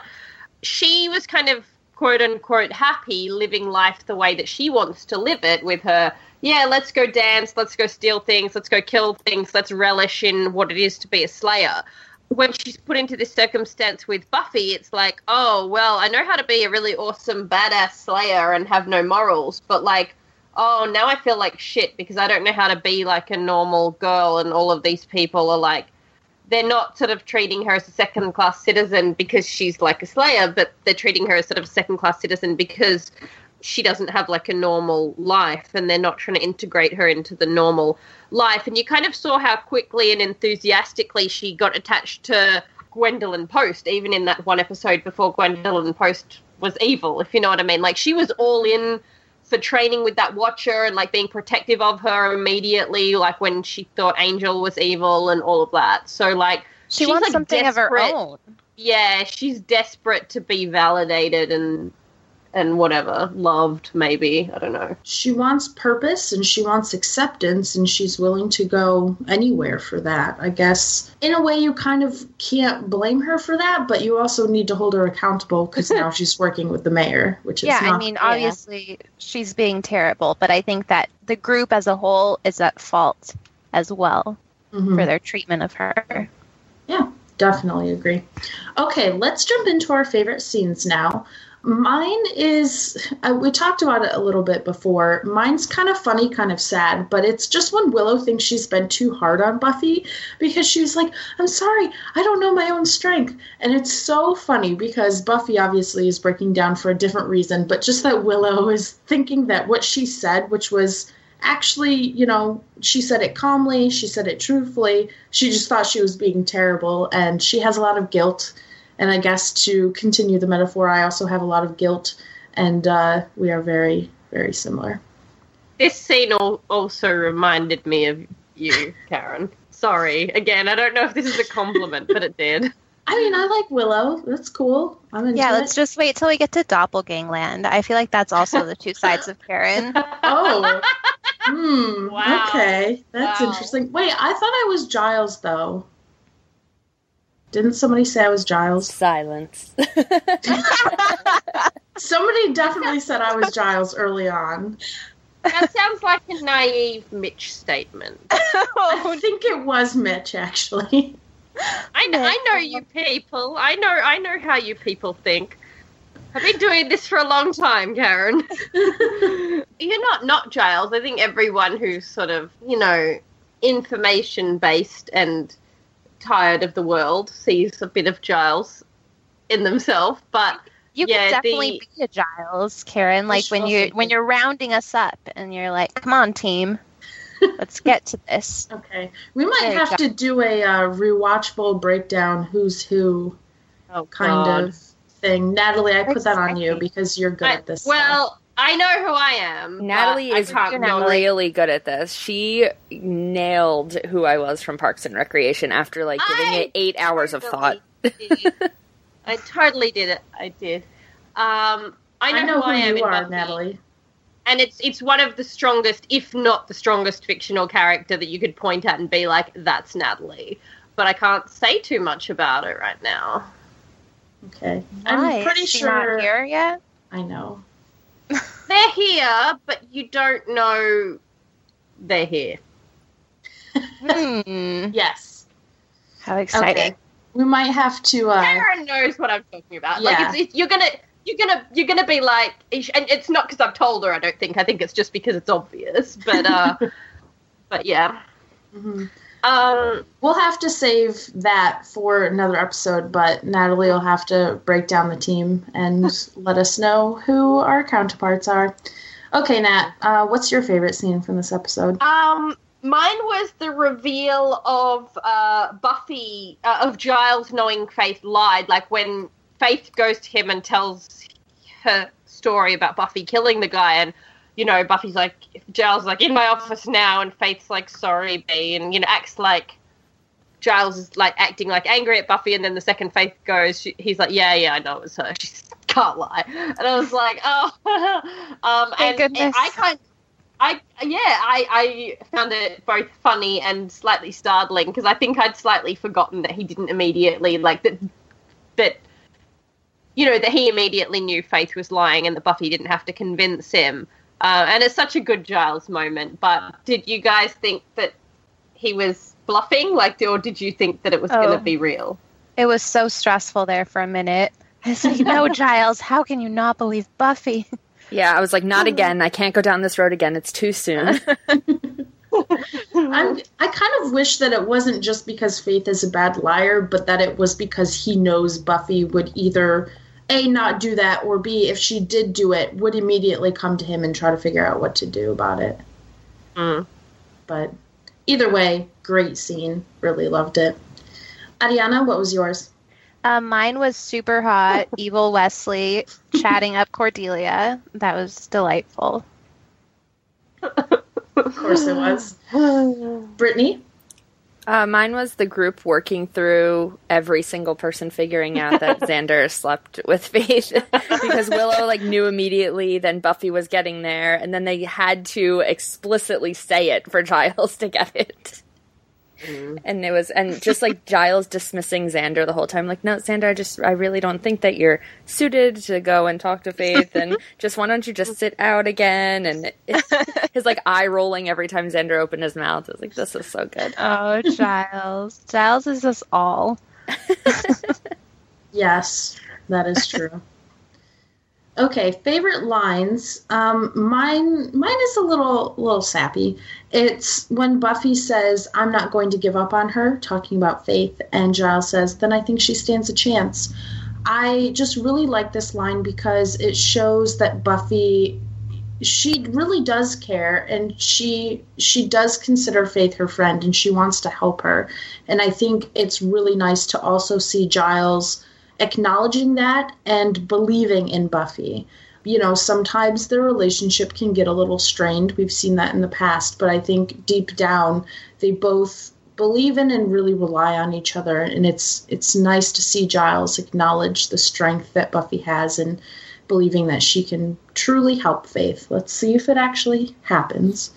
she was kind of, quote-unquote, happy living life the way that she wants to live it, with her, yeah, let's go dance, let's go steal things, let's go kill things, let's relish in what it is to be a Slayer. When she's put into this circumstance with Buffy, it's like, oh, well, I know how to be a really awesome, badass Slayer and have no morals, but, like, oh, now I feel like shit because I don't know how to be, like, a normal girl, and all of these people are, like, they're not sort of treating her as a second-class citizen because she's, like, a Slayer, but they're treating her as sort of a second-class citizen because she doesn't have, like, a normal life, and they're not trying to integrate her into the normal life. And you kind of saw how quickly and enthusiastically she got attached to Gwendolyn Post, even in that one episode before Gwendolyn Post was evil, if you know what I mean. Like, she was all in for training with that Watcher and, like, being protective of her immediately, like, when she thought Angel was evil and all of that. So, like, she she's, wants like, something desperate. of her own. Yeah, she's desperate to be validated and and whatever, loved, maybe. I don't know. She wants purpose and she wants acceptance, and she's willing to go anywhere for that. I guess in a way you kind of can't blame her for that, but you also need to hold her accountable because now she's working with the mayor, which is yeah, not I mean, obviously she's being terrible, but I think that the group as a whole is at fault as well mm-hmm. for their treatment of her. Yeah, definitely agree. Okay, let's jump into our favorite scenes now. Mine is, uh, we talked about it a little bit before. Mine's kind of funny, kind of sad, but it's just when Willow thinks she's been too hard on Buffy because she was like, I'm sorry, I don't know my own strength. And it's so funny because Buffy obviously is breaking down for a different reason, but just that Willow is thinking that what she said, which was actually, you know, she said it calmly, she said it truthfully, she just thought she was being terrible, and she has a lot of guilt. And I guess to continue the metaphor, I also have a lot of guilt, and uh, we are very, very similar. This scene al- also reminded me of you, Karen. Sorry. Again, I don't know if this is a compliment, but it did. I mean, I like Willow. That's cool. I'm into Yeah, it. let's just wait till we get to Doppelgangland. I feel like that's also the two sides of Karen. Oh. Hmm. Wow. Okay. That's Wow. interesting. Wait, I thought I was Giles, though. Didn't somebody say I was Giles? Silence. Somebody definitely said I was Giles early on. That sounds like a naive Mitch statement. I think it was Mitch, actually. I know, I know you people. I know I know how you people think. I've been doing this for a long time, Karen. You're not not Giles. I think everyone who's sort of, you know, information-based and tired of the world sees a bit of Giles in themselves, but You yeah, could definitely the, be a Giles, Karen. Like when you when you're rounding us up and you're like, "Come on, team, let's get to this." Okay, we might There, have Giles. to do a uh, rewatchable breakdown, who's who oh kind God. of thing. Natalie, I put that on you Exactly. because you're good I- at this. well, I know who I am. Natalie but I is can't not- really good at this. She nailed who I was from Parks and Recreation after like giving I it eight hours of thought. totally did. I totally did it. I did. Um, I know, I know who who I am you in are, Buffy. Natalie. And it's it's one of the strongest, if not the strongest, fictional character that you could point at and be like, that's Natalie. But I can't say too much about it right now. Okay, Why? I'm pretty Is she sure. not here yet? I know. They're here, but you don't know they're here. Hmm. Yes. How exciting! Okay. We might have to. Uh, Karen knows what I'm talking about. Yeah. Like, it's, it's, you're gonna, you're gonna, you're gonna be like, and it's not because I've told her. I don't think. I think it's just because it's obvious. But, uh, but yeah. Mm-hmm. Um, we'll have to save that for another episode. But Natalie will have to break down the team and let us know who our counterparts are. Okay, Nat. Uh, what's your favorite scene from this episode? Um. Mine was the reveal of uh, Buffy, uh, of Giles knowing Faith lied. Like, when Faith goes to him and tells her story about Buffy killing the guy, and, you know, Buffy's like, Giles is like, in my office now, and Faith's like, sorry, B, and, you know, acts like Giles is, like, acting, like, angry at Buffy, and then the second Faith goes, she, he's like, yeah, yeah, I know it was her. She can't lie. And I was like, oh. um, Thank and, goodness. and I kind of, I yeah, I, I found it both funny and slightly startling because I think I'd slightly forgotten that he didn't immediately like that that you know that he immediately knew Faith was lying and that Buffy didn't have to convince him. Uh, and it's such a good Giles moment. But did you guys think that he was bluffing, like, or did you think that it was Oh. going to be real? It was so stressful there for a minute. I was like, no, Giles, how can you not believe Buffy? Yeah, I was like, not again. I can't go down this road again. It's too soon. I'm, I kind of wish that it wasn't just because Faith is a bad liar, but that it was because he knows Buffy would either, A, not do that, or B, if she did do it, would immediately come to him and try to figure out what to do about it. Mm. But either way, great scene. Really loved it. Ariana, what was yours? Uh, mine was super hot, evil Wesley chatting up Cordelia. That was delightful. Of course it was. Brittany? Uh, mine was the group working through every single person figuring out that Xander slept with Faith because Willow like knew immediately, then Buffy was getting there, and then they had to explicitly say it for Giles to get it. Mm. And it was, and just like Giles dismissing Xander the whole time, like, no, Xander, I just, I really don't think that you're suited to go and talk to Faith, and just why don't you just sit out again? And it, his like eye rolling every time Xander opened his mouth. I was like, this is so good. Oh, Giles. Giles is us all. Yes, that is true. Okay, favorite lines. Um, mine, mine is a little, little sappy. It's when Buffy says, "I'm not going to give up on her," talking about Faith, and Giles says, "Then I think she stands a chance." I just really like this line because it shows that Buffy, she really does care, and she she does consider Faith her friend, and she wants to help her. And I think it's really nice to also see Giles acknowledging that and believing in Buffy. You know, sometimes their relationship can get a little strained. We've seen that in the past, but I think deep down they both believe in and really rely on each other, and it's it's nice to see Giles acknowledge the strength that Buffy has and believing that she can truly help Faith. Let's see if it actually happens.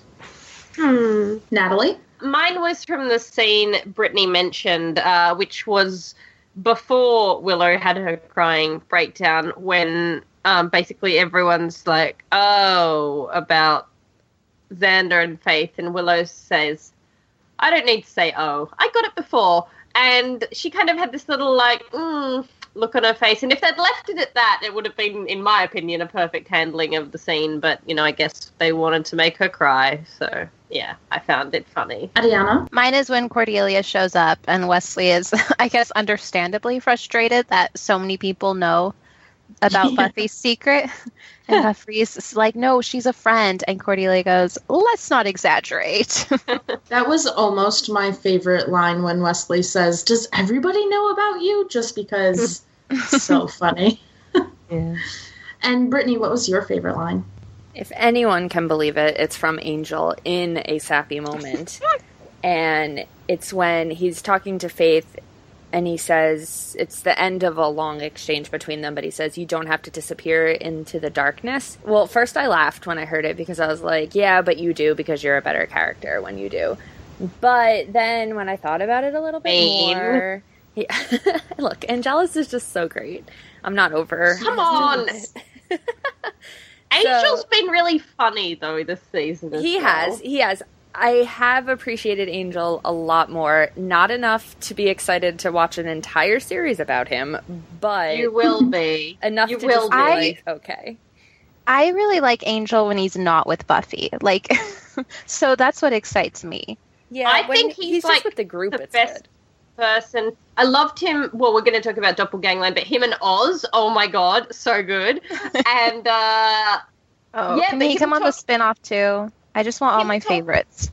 Hmm. Natalie? Mine was from the scene Brittany mentioned, uh, which was before Willow had her crying breakdown, when um, basically everyone's like, oh, about Xander and Faith, and Willow says, I don't need to say oh, I got it before. And she kind of had this little like, mm, look on her face, and if they'd left it at that, it would have been, in my opinion, a perfect handling of the scene, but, you know, I guess they wanted to make her cry, so yeah, I found it funny. Ariana? Mine is when Cordelia shows up and Wesley is, I guess, understandably frustrated that so many people know about Buffy's secret. And Buffy's like, no, she's a friend. And Cordelia goes, let's not exaggerate. That was almost my favorite line when Wesley says, does everybody know about you? Just because it's so funny. Yeah. And Brittany, what was your favorite line? If anyone can believe it, it's from Angel in a sappy moment. And it's when he's talking to Faith and he says, it's the end of a long exchange between them, but he says, you don't have to disappear into the darkness. Well, first I laughed when I heard it because I was like, yeah, but you do because you're a better character when you do. But then when I thought about it a little bit Mean. more... Yeah. Look, Angelus is just so great. I'm not over. Come on! Angel's So, been really funny, though, this season as he well. has. He has. I have appreciated Angel a lot more. Not enough to be excited to watch an entire series about him, but you will be enough you to will just be be. like, okay. I really like Angel when he's not with Buffy. Like, so that's what excites me. Yeah, I when think he's, he's like just with the group. the It's best good. person. I loved him. Well, we're going to talk about Doppelgangland, but him and Oz. Oh my god, so good. And uh, Oh, Yeah, can but he you come can on the talk- spin-off too? I just want all Can my you talk- favorites.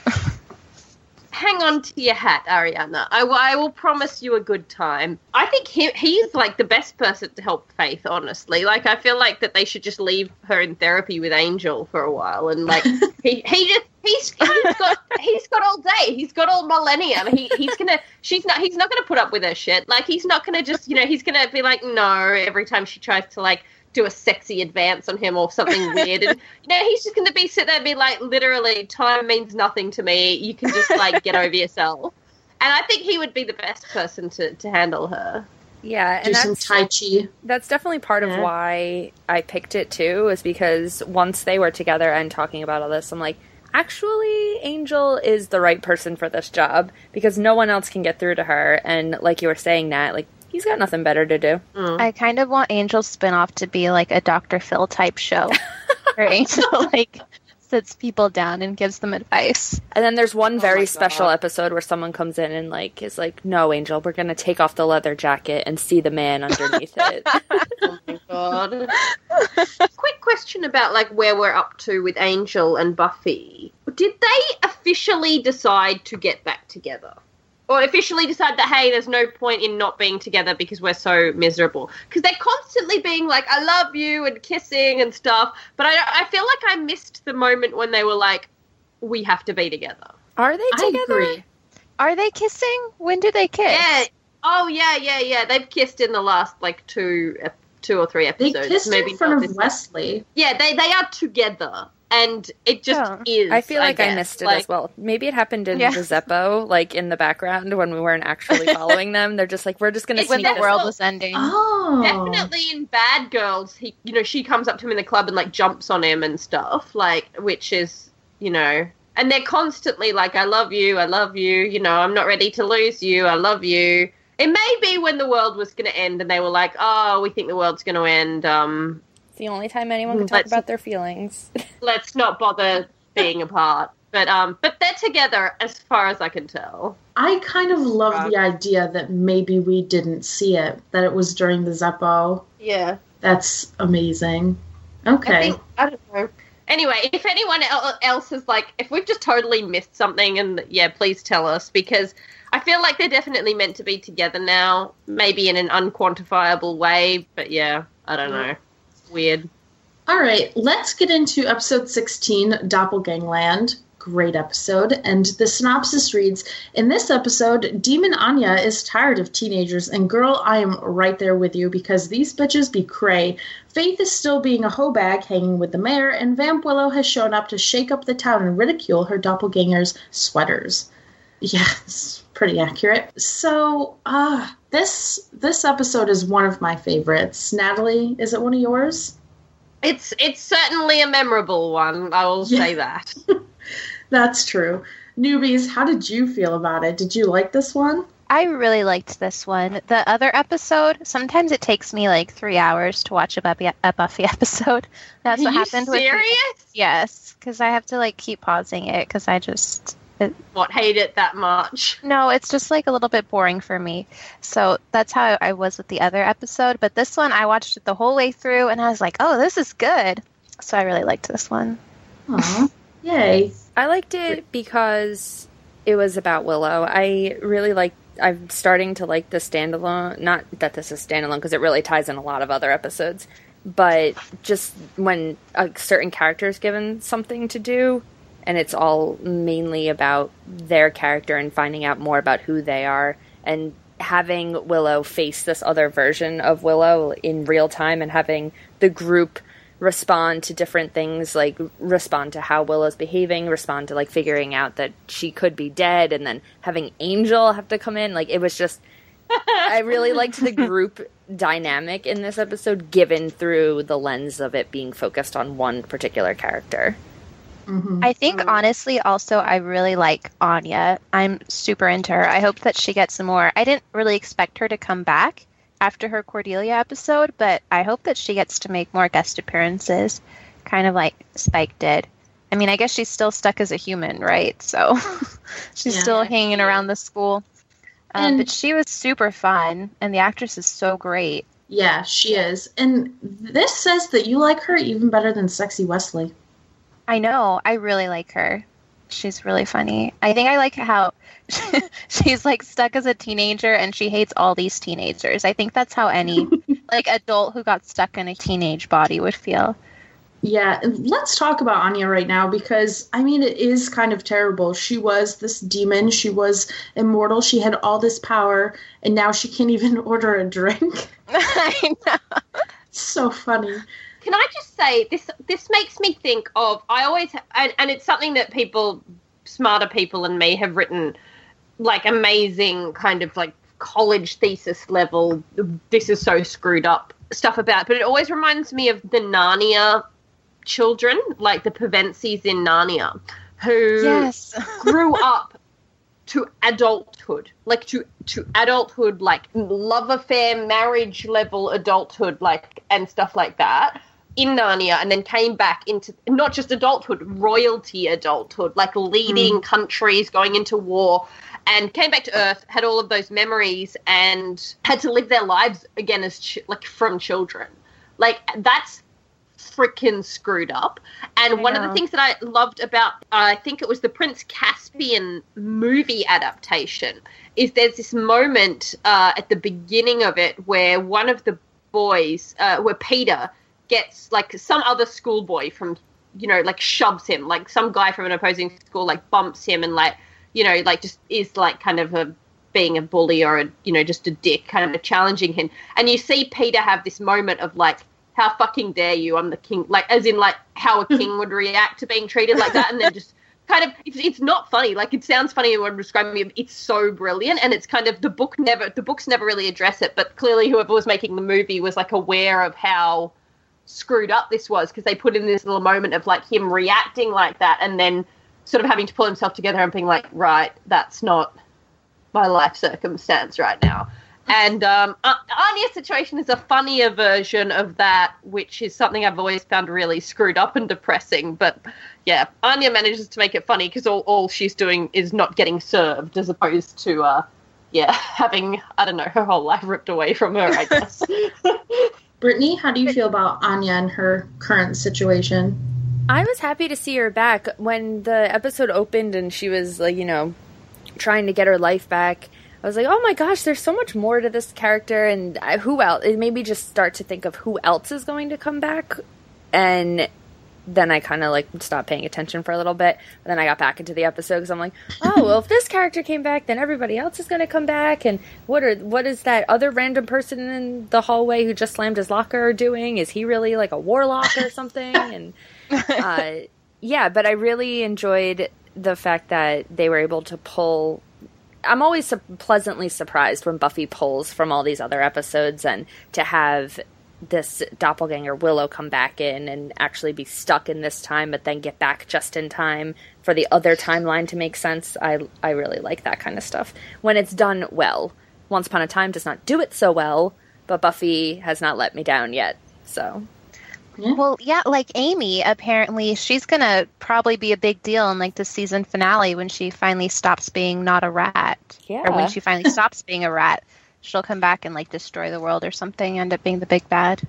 hang on to your hat, Ariana. I, w- I will promise you a good time. I think he he's like the best person to help Faith, honestly. Like, I feel like that they should just leave her in therapy with Angel for a while, and like he he just he's he's got he's got all day. He's got all millennium. He he's gonna she's not he's not gonna put up with her shit. Like, he's not gonna just you know he's gonna be like no every time she tries to like do a sexy advance on him or something weird, and you know he's just gonna be sit there and be like, literally, time means nothing to me. You can just like get over yourself. And I think he would be the best person to to handle her. Yeah, Do and some that's Tai Chi. that's definitely part Yeah. of why I picked it too, is because once they were together and talking about all this, I'm like, actually, Angel is the right person for this job because no one else can get through to her. And like you were saying, Nat, like he's got nothing better to do. Mm. I kind of want Angel's spin-off to be like a Doctor Phil type show. Where Angel like sits people down and gives them advice. And then there's one very my special God. episode where someone comes in and like is like, "No, Angel, we're gonna take off the leather jacket and see the man underneath it." Oh my god. Quick question about like where we're up to with Angel and Buffy. Did they officially decide to get back together? Or officially decide that, hey, there's no point in not being together because we're so miserable? Because they're constantly being like, I love you and kissing and stuff. But I, I feel like I missed the moment when they were like, we have to be together. Are they I together? agree. Are they kissing? When do they kiss? Yeah. Oh, yeah, yeah, yeah. They've kissed in the last like two ep- two or three They episodes. kissed Maybe in front not of this- Wesley. Yeah, they, they are together. And it just Oh. is. I feel like I, guess. missed it Like, as well. Maybe it happened in Yeah. the Zeppo, like in the background when we weren't actually following them. They're just like, we're just gonna It's When sneak the this world in. was ending. Oh. Definitely in Bad Girls, he, you know, she comes up to him in the club and like jumps on him and stuff, like, which is, you know, and they're constantly like, I love you, I love you, you know, I'm not ready to lose you, I love you. It may be when the world was going to end and they were like, oh, we think the world's going to end, um, It's the only time anyone can talk Let's- about their feelings. let's not bother being apart. But um, but they're together as far as I can tell. I kind of love Right. the idea that maybe we didn't see it, that it was during the Zeppo. Yeah. That's amazing. I Okay. think, I don't know. Anyway, if anyone el- else is like, if we've just totally missed something, and yeah, please tell us, because I feel like they're definitely meant to be together now, maybe in an unquantifiable way, but yeah, I don't know. Weird. All right, let's get into episode sixteen, Doppelgangland. Great episode. And the synopsis reads, in this episode, Demon Anya is tired of teenagers, and girl, I am right there with you because these bitches be cray. Faith is still being a hoe bag hanging with the mayor, and Vamp Willow has shown up to shake up the town and ridicule her doppelganger's sweaters. Yeah, it's pretty accurate. So, uh, this this episode is one of my favorites. Natalie, is it one of yours? It's it's certainly a memorable one, I will Yeah. say that. That's true. Newbies, how did you feel about it? Did you like this one? I really liked this one. The other episode, sometimes it takes me like three hours to watch a Buffy, a Buffy episode. That's Are what you happened with serious? Yes, because I have to like keep pausing it because I just it, What, hate it that much? no, it's just like a little bit boring for me. So that's how I was with the other episode. But this one, I watched it the whole way through, and I was like, oh, this is good. So I really liked this one. Aw, yay. I liked it because it was about Willow. I really like. I'm starting to like the standalone. Not that this is standalone because it really ties in a lot of other episodes, but just when a certain character is given something to do, and it's all mainly about their character and finding out more about who they are, and having Willow face this other version of Willow in real time, and having the group respond to different things, like respond to how Willow's behaving, respond to like figuring out that she could be dead, and then having Angel have to come in. Like, it was just, I really liked the group dynamic in this episode given through the lens of it being focused on one particular character. Mm-hmm. I think, Mm. honestly, also, I really like Anya. I'm super into her. I hope that she gets some more. I didn't really expect her to come back after her Cordelia episode, but I hope that she gets to make more guest appearances, kind of like Spike did. I mean, I guess she's still stuck as a human, right? So she's Yeah, still she hanging around the school. Um, And- but she was super fun, and the actress is so great. Yeah, she is. And this says that you like her even better than Sexy Wesley. I know. I really like her. She's really funny. I think I like how she's like stuck as a teenager and she hates all these teenagers. I think that's how any like adult who got stuck in a teenage body would feel. Yeah, let's talk about Anya right now because, I mean, it is kind of terrible. She was this demon. She was immortal. She had all this power, and now she can't even order a drink. I know. It's so funny. Can I just say this? This makes me think of I always and, and it's something that people, smarter people than me, have written like amazing kind of like college thesis level. This is so screwed up stuff about, but it always reminds me of the Narnia children, like the Pevensies in Narnia, who Yes. grew up to adulthood, like to to adulthood, like love affair, marriage level adulthood, like and stuff like that in Narnia, and then came back into not just adulthood, royalty adulthood, like leading mm. countries, going into war, and came back to Earth, had all of those memories, and had to live their lives again as ch- like from children. Like that's freaking screwed up. And I one know. of the things that I loved about, uh, I think it was the Prince Caspian movie adaptation, is there's this moment uh, at the beginning of it where one of the boys, uh, where Peter gets like some other schoolboy from, you know, like shoves him, like some guy from an opposing school, like bumps him and like, you know, like just is like kind of a being a bully or a, you know, just a dick, kind of challenging him. And you see Peter have this moment of like, how fucking dare you, I'm the king, like as in like how a king would react to being treated like that, and then just kind of it's, it's not funny, like it sounds funny when describing it, it's so brilliant, and it's kind of the book never the books never really address it, but clearly whoever was making the movie was like aware of how screwed up this was, because they put in this little moment of like him reacting like that and then sort of having to pull himself together and being like, right, that's not my life circumstance right now. And um, Anya's situation is a funnier version of that, which is something I've always found really screwed up and depressing. But, yeah, Anya manages to make it funny because all, all she's doing is not getting served as opposed to, uh, yeah, having, I don't know, her whole life ripped away from her, I guess. Brittany, how do you feel about Anya and her current situation? I was happy to see her back. When the episode opened and she was, like, you know, trying to get her life back, I was like, oh my gosh, there's so much more to this character, and I, who else? It made me just start to think of who else is going to come back, and then I kind of, like, stopped paying attention for a little bit, and then I got back into the episode, because I'm like, oh, well, if this character came back, then everybody else is going to come back, and what are what is that other random person in the hallway who just slammed his locker doing? Is he really, like, a warlock or something? And, uh, yeah, but I really enjoyed the fact that they were able to pull... I'm always su- pleasantly surprised when Buffy pulls from all these other episodes, and to have this doppelganger Willow come back in and actually be stuck in this time, but then get back just in time for the other timeline to make sense. I, I really like that kind of stuff when it's done well. Once Upon a Time does not do it so well, but Buffy has not let me down yet. So... Yeah. Well, yeah, like Amy, apparently she's going to probably be a big deal in like the season finale when she finally stops being not a rat. Yeah. Or when she finally stops being a rat. She'll come back and like destroy the world or something, end up being the big bad.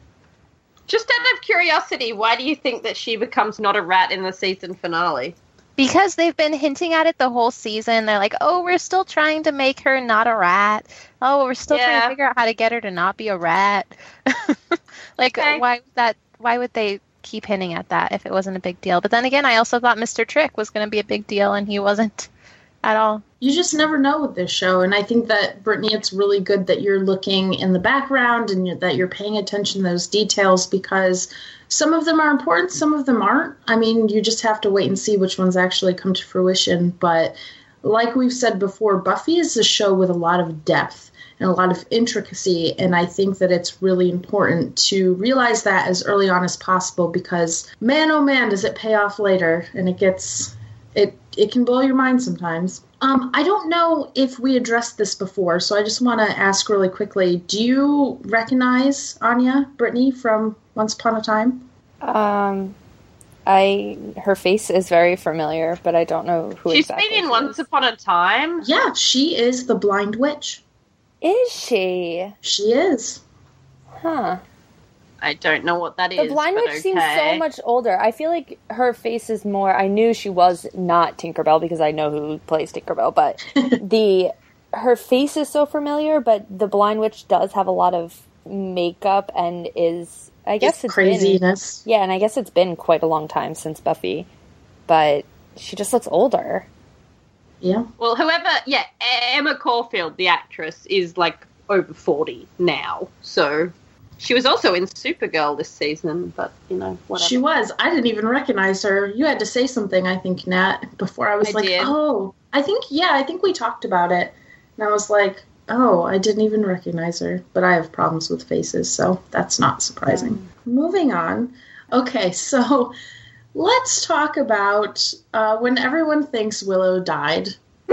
Just out of curiosity, why do you think that she becomes not a rat in the season finale? Because they've been hinting at it the whole season. They're like, oh, we're still trying to make her not a rat. Oh, we're still Yeah. trying to figure out how to get her to not be a rat. Like, Okay. why would that? Why would they keep hinting at that if it wasn't a big deal? But then again, I also thought Mister Trick was going to be a big deal, and he wasn't at all. You just never know with this show, and I think that, Brittany, it's really good that you're looking in the background and you're, that you're paying attention to those details, because some of them are important, some of them aren't. I mean, you just have to wait and see which ones actually come to fruition, but like we've said before, Buffy is a show with a lot of depth, and a lot of intricacy. And I think that it's really important to realize that as early on as possible, because man, oh man, does it pay off later. And it gets, it, it can blow your mind sometimes. Um, I don't know if we addressed this before, so I just want to ask really quickly. Do you recognize Anya, Brittany, from Once Upon a Time? Um, I her face is very familiar, but I don't know who She's exactly been in she Once is. Upon a Time. Yeah, she is the Blind Witch. Is she? She is. Huh. I don't know what that The is. Blind but Witch okay. seems so much older. I feel like her face is more... I knew she was not Tinkerbell because I know who plays Tinkerbell, but the her face is so familiar, but the Blind Witch does have a lot of makeup and is... I guess It's it's craziness. Been, yeah, and I guess it's been quite a long time since Buffy, but she just looks older. Yeah. Well, whoever, yeah, Emma Caulfield, the actress, is like over forty now. So she was also in Supergirl this season, but you know, whatever. She was. I didn't even recognize her. You had to say something, I think, Nat, before I was I like, did. oh, I think, yeah, I think we talked about it. And I was like, oh, I didn't even recognize her. But I have problems with faces, so that's not surprising. Mm. Moving on. Okay, so let's talk about uh, when everyone thinks Willow died.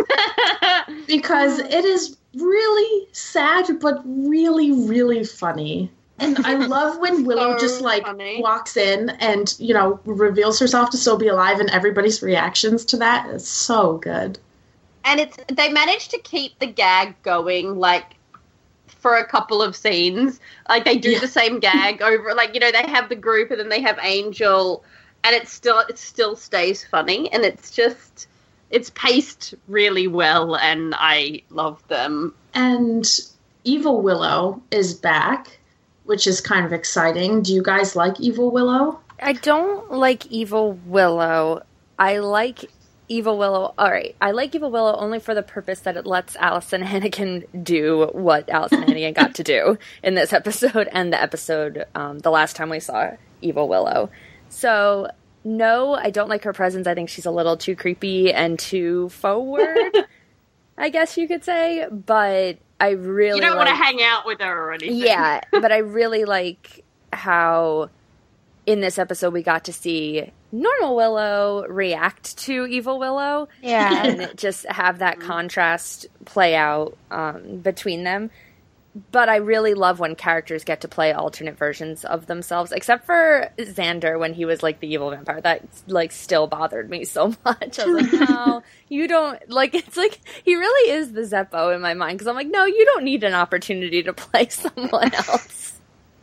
Because it is really sad, but really, really funny. And I love when Willow So just, like, funny. walks in and, you know, reveals herself to still be alive, and everybody's reactions to that is so good. And it's they managed to keep the gag going, like, for a couple of scenes. Like, they do Yeah. the same gag over, like, you know, they have the group and then they have Angel, and it's still it still stays funny, and it's just it's paced really well, and I love them. And Evil Willow is back, which is kind of exciting. Do you guys like Evil Willow? I don't like Evil Willow. I like Evil Willow. All right, I like Evil Willow only for the purpose that it lets Allison Hannigan do what Allison Hannigan got to do in this episode and the episode um, the last time we saw Evil Willow. So, no, I don't like her presence. I think she's a little too creepy and too forward, I guess you could say. But I really You don't like... want to hang out with her or anything. Yeah, but I really like how in this episode we got to see normal Willow react to Evil Willow. Yeah. And just have that contrast play out um, between them. But I really love when characters get to play alternate versions of themselves, except for Xander when he was like the evil vampire. That like still bothered me so much. I was like, no, you don't, like, it's like, he really is the Zeppo in my mind, because I'm like, no, you don't need an opportunity to play someone else.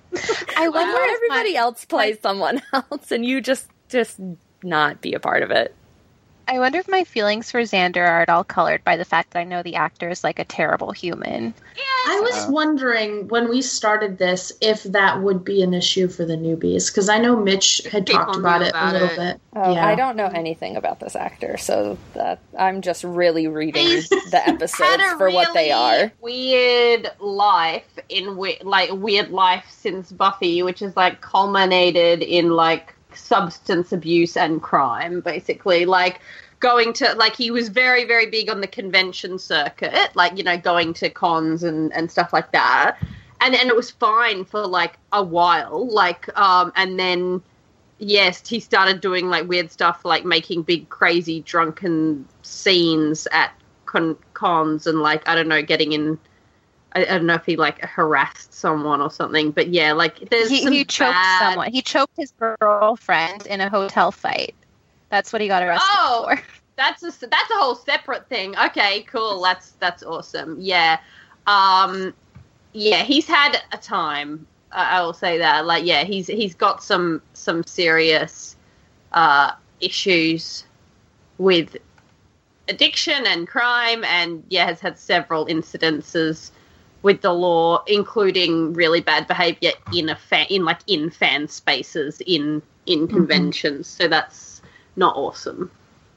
I Like, wonder where if everybody my, else plays someone else, and you just, just not be a part of it. I wonder if my feelings for Xander are at all colored by the fact that I know the actor is like a terrible human. I was wondering when we started this if that would be an issue for the newbies, because I know Mitch had People talked about knew it about a little it. bit. Oh, yeah. I don't know anything about this actor, so that I'm just really reading He's the had episodes a for what they really are. Weird life in we- like weird life since Buffy, which is like culminated in like substance abuse and crime, basically. Like going to like he was very very big on the convention circuit, like, you know, going to cons and and stuff like that. And and it was fine for like a while, like um and then yes, he started doing like weird stuff, like making big crazy drunken scenes at con- cons and like I don't know, getting in. I, I don't know if he like harassed someone or something, but yeah, like there's He, some he choked bad... someone. He choked his girlfriend in a hotel fight. That's what he got arrested Oh, for. that's a that's a whole separate thing. Okay, cool. That's that's awesome. Yeah, um, yeah, he's had a time. Uh, I will say that. Like, yeah, he's he's got some some serious uh, issues with addiction and crime, and yeah, has had several incidences with the law, including really bad behavior in a fa- in like in fan spaces in in conventions. Mm-hmm. So that's not awesome.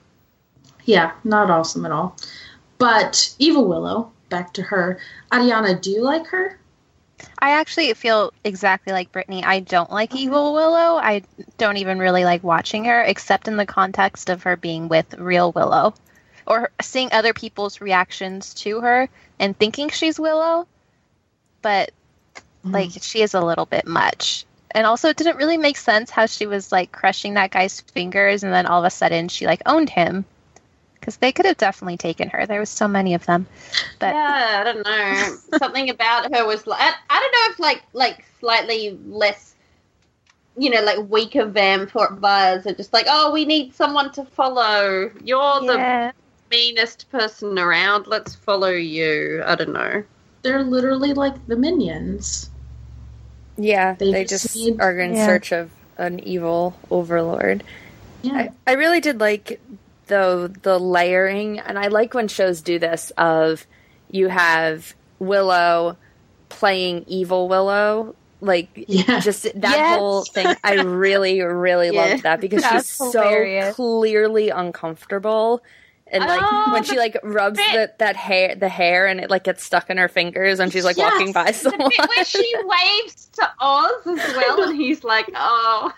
Yeah, not awesome at all. But Evil Willow, back to her. Ariana, do you like her? I actually feel exactly like Brittany. I don't like Evil Willow. I don't even really like watching her, except in the context of her being with real Willow. Or seeing other people's reactions to her and thinking she's Willow. but Mm. like she is a little bit much. And also, it didn't really make sense how she was like crushing that guy's fingers, and then all of a sudden she like owned him. Because they could have definitely taken her. There was so many of them. But yeah, I don't know. Something about her was like I, I don't know if like like slightly less, you know, like weaker vampires are just like, oh, we need someone to follow. You're yeah. the meanest person around. Let's follow you. I don't know. They're literally like the minions. Yeah, They they, just just, need- are in Yeah. search of an evil overlord. Yeah. I, I really did like the the layering, and I like when shows do this of you have Willow playing evil Willow, like Yeah. just that Yes. whole thing. I really, really Yeah. loved that because That's she's hilarious. so clearly uncomfortable. And like Oh, when she the like rubs bit- the, that hair, the hair, and it like gets stuck in her fingers when she's like Yes. walking by The someone. bit where she waves to Oz as well, and he's like, oh.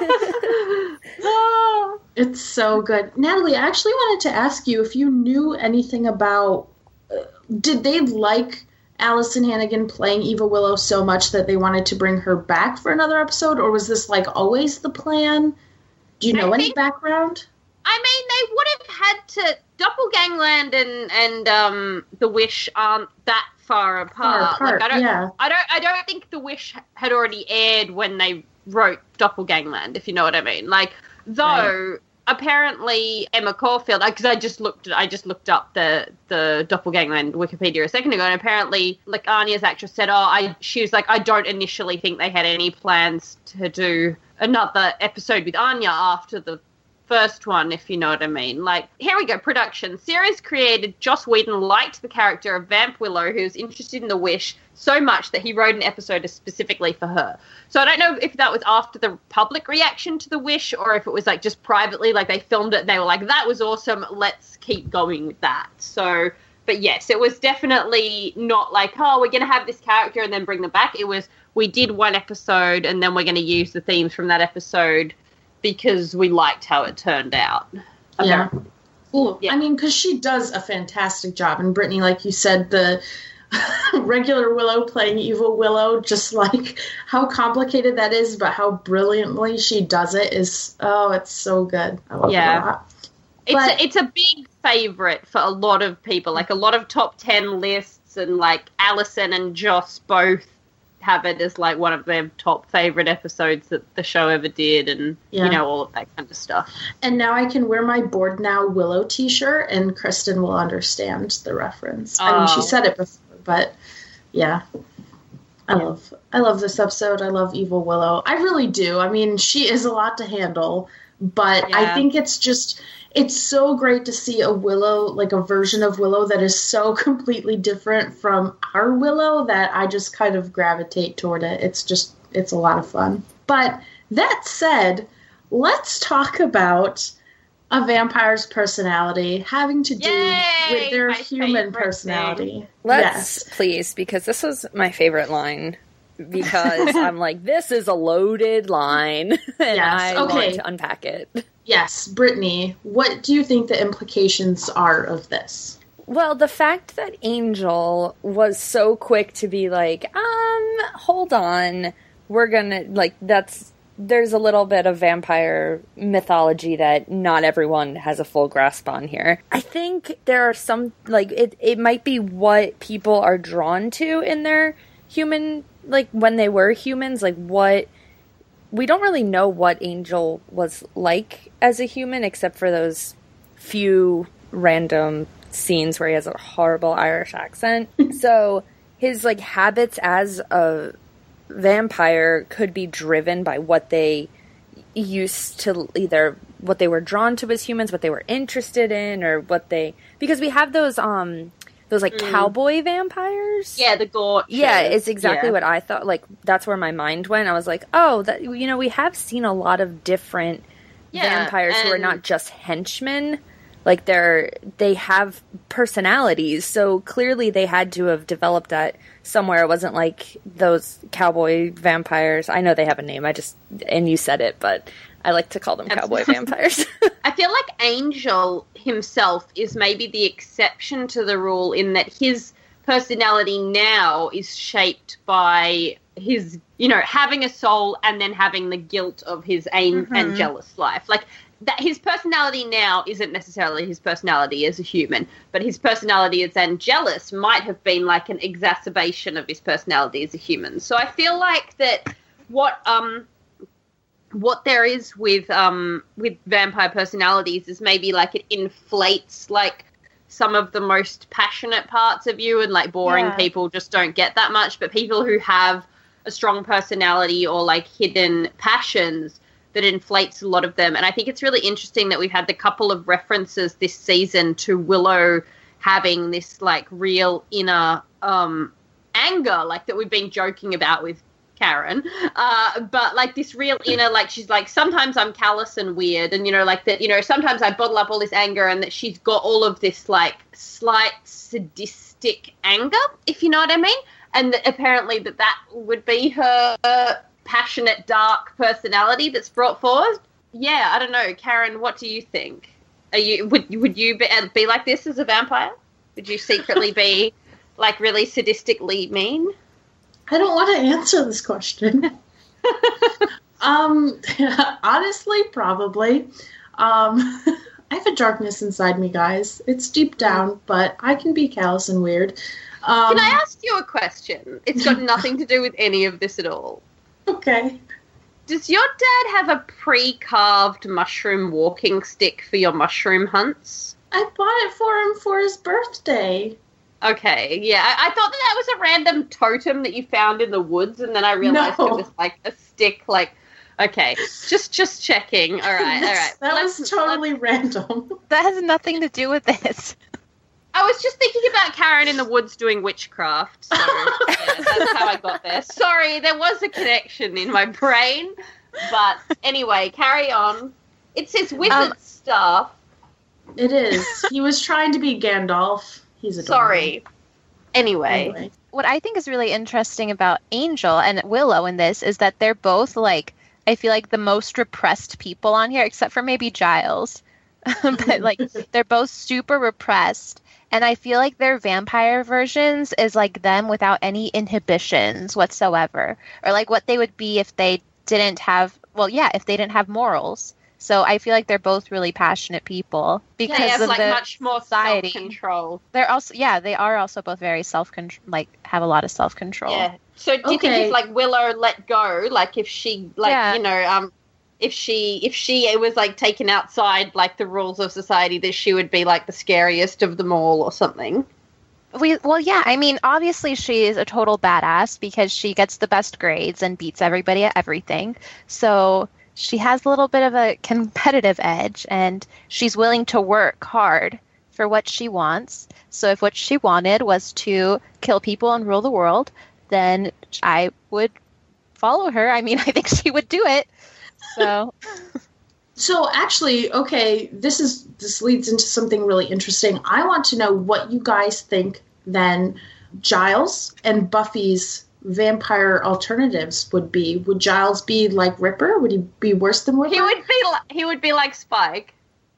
oh. It's so good. Natalie, I actually wanted to ask you if you knew anything about... Uh, did they like Allison Hannigan playing Evil Willow so much that they wanted to bring her back for another episode, or was this like always the plan? Do you know I any think- background? I mean, they would have had to. Doppelgangland and and um, The Wish aren't that far apart. Far apart, like, I don't, yeah. I don't, I don't think The Wish had already aired when they wrote Doppelgangland, if you know what I mean. Like, though apparently Emma Caulfield, because I just looked, I just looked up the the Doppelgangland Wikipedia a second ago, and apparently, like Anya's actress said, oh, I, she was like, I don't initially think they had any plans to do another episode with Anya after the first one, if you know what I mean. Like, here we go, production. Series creator Joss Whedon liked the character of Vamp Willow, who's interested in the Wish, so much that he wrote an episode specifically for her. So I don't know if that was after the public reaction to the Wish, or if it was like just privately, like they filmed it and they were like, that was awesome, let's keep going with that. So, but yes, it was definitely not like, oh, we're going to have this character and then bring them back. It was, we did one episode and then we're going to use the themes from that episode because we liked how it turned out. Yeah. Cool. Yeah. I mean, because she does a fantastic job. And Brittany, like you said, the regular Willow playing Evil Willow, just like how complicated that is, but how brilliantly she does it is, oh, it's so good. I love Yeah. it a lot. It's But- a, it's a big favorite for a lot of people. Like a lot of top ten lists, and like Allison and Joss both have it as like one of their top favorite episodes that the show ever did, and Yeah. you know, all of that kind of stuff. And now I can wear my Bored Now Willow t-shirt, and Kristen will understand the reference. I mean, she Oh. said it before, but yeah. I love I love this episode. I love Evil Willow. I really do. I mean, she is a lot to handle, but I Yeah. think it's just it's so great to see a Willow, like a version of Willow that is so completely different from our Willow that I just kind of gravitate toward it. It's just it's a lot of fun. But that said, let's talk about a vampire's personality having to do Yay! with their My human favorite personality. Let's Yes. please, because this was my favorite line. Because I'm like, this is a loaded line, and Yes, I okay. want to unpack it. Yes, Brittany, what do you think the implications are of this? Well, the fact that Angel was so quick to be like, um, hold on, we're gonna, like, that's, there's a little bit of vampire mythology that not everyone has a full grasp on here. I think there are some, like, it, it might be what people are drawn to in their human, like, when they were humans, like, what, we don't really know what Angel was like as a human, except for those few random scenes where he has a horrible Irish accent. So his like habits as a vampire could be driven by what they used to, either what they were drawn to as humans, what they were interested in, or what they, because we have those um those like Mm. cowboy vampires. Yeah, the Gorch. Yeah, it's exactly yeah. what I thought. Like, that's where my mind went. I was like, oh, that, you know, we have seen a lot of different Yeah, vampires who are and- not just henchmen. Like, they're, they have personalities. So clearly they had to have developed that somewhere. It wasn't like those cowboy vampires. I know they have a name. I just, and you said it, but I like to call them cowboy vampires. I feel like Angel himself is maybe the exception to the rule in that his personality now is shaped by his, you know, having a soul and then having the guilt of his aim Mm-hmm. and jealous life. Like, that his personality now isn't necessarily his personality as a human, but his personality as Angelus might have been like an exacerbation of his personality as a human. So I feel like that what um what there is with um with vampire personalities is maybe like it inflates like some of the most passionate parts of you, and like boring Yeah. people just don't get that much, but people who have a strong personality or like hidden passions, that inflates a lot of them. And I think it's really interesting that we've had a couple of references this season to Willow having this like real inner um, anger, like that we've been joking about with Karen. Uh, but like this real inner, like she's like, sometimes I'm callous and weird. And, you know, like that, you know, sometimes I bottle up all this anger, and that she's got all of this like slight sadistic anger, if you know what I mean. And that apparently that that would be her uh, passionate, dark personality that's brought forward. Yeah, I don't know, Karen. What do you think? Are you would would you be, be like this as a vampire? Would you secretly be like really sadistically mean? I don't want to answer this question. um, honestly, probably. Um, I have a darkness inside me, guys. It's deep down, but I can be callous and weird. Um, Can I ask you a question? It's got nothing to do with any of this at all. Okay. Does your dad have a pre-carved mushroom walking stick for your mushroom hunts? I bought it for him for his birthday. Okay, yeah. I, I thought that that was a random totem that you found in the woods, and then I realized No. it was like a stick. Like, okay, just just checking. All right, all right. That Let's- was totally random. That has nothing to do with this. I was just thinking about Karen in the woods doing witchcraft. So yeah, that's how I got there. Sorry, there was a connection in my brain. But anyway, carry on. It says wizard Um, staff. It is. He was trying to be Gandalf. He's adorable. Sorry. Anyway. Anyway. What I think is really interesting about Angel and Willow in this is that they're both like, I feel like the most repressed people on here, except for maybe Giles. But like, they're both super repressed. And I feel like their vampire versions is like them without any inhibitions whatsoever. Or like what they would be if they didn't have, well, yeah, if they didn't have morals. So I feel like they're both really passionate people because They have of like the much more society. self-control. They're also, yeah, they are also both very self-control, like have a lot of self-control. Yeah. So do you Okay. think if like Willow let go, like if she like Yeah. you know, um if she if she was like taken outside like the rules of society, that she would be like the scariest of them all or something? We well, yeah. I mean, obviously, she is a total badass because she gets the best grades and beats everybody at everything. So she has a little bit of a competitive edge, and she's willing to work hard for what she wants. So if what she wanted was to kill people and rule the world, then I would follow her. I mean, I think she would do it. So So actually, okay, this is this leads into something really interesting. I want to know what you guys think then Giles and Buffy's vampire alternatives would be. Would Giles be like Ripper? Would he be worse than Ripper? He would be li- he would be like Spike.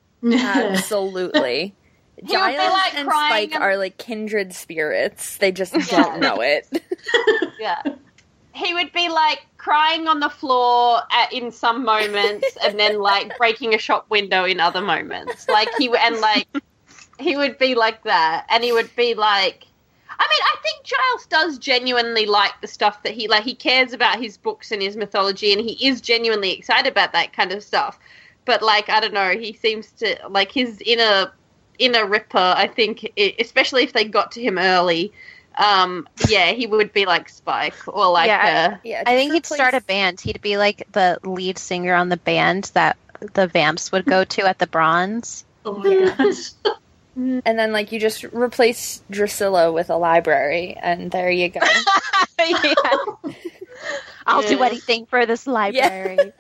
Absolutely. He would be, Giles like, and crying Spike and- are like kindred spirits. They just Yeah. don't know it. Yeah. He would be like crying on the floor at, in some moments, and then like breaking a shop window in other moments. Like he w- and like he would be like that, and he would be like. I mean, I think Giles does genuinely like the stuff that he like. He cares about his books and his mythology, and he is genuinely excited about that kind of stuff. But like, I don't know, he seems to like his inner inner Ripper. I think, it, especially if they got to him early. Um, yeah, he would be like Spike or like Yeah, uh, Yeah, I think he'd just start a replace- band. He'd be like the lead singer on the band that the Vamps would go to at the Bronze. Oh my gosh. And then, like, you just replace Drusilla with a library, and there you go. Yeah. I'll do Yeah. anything for this library.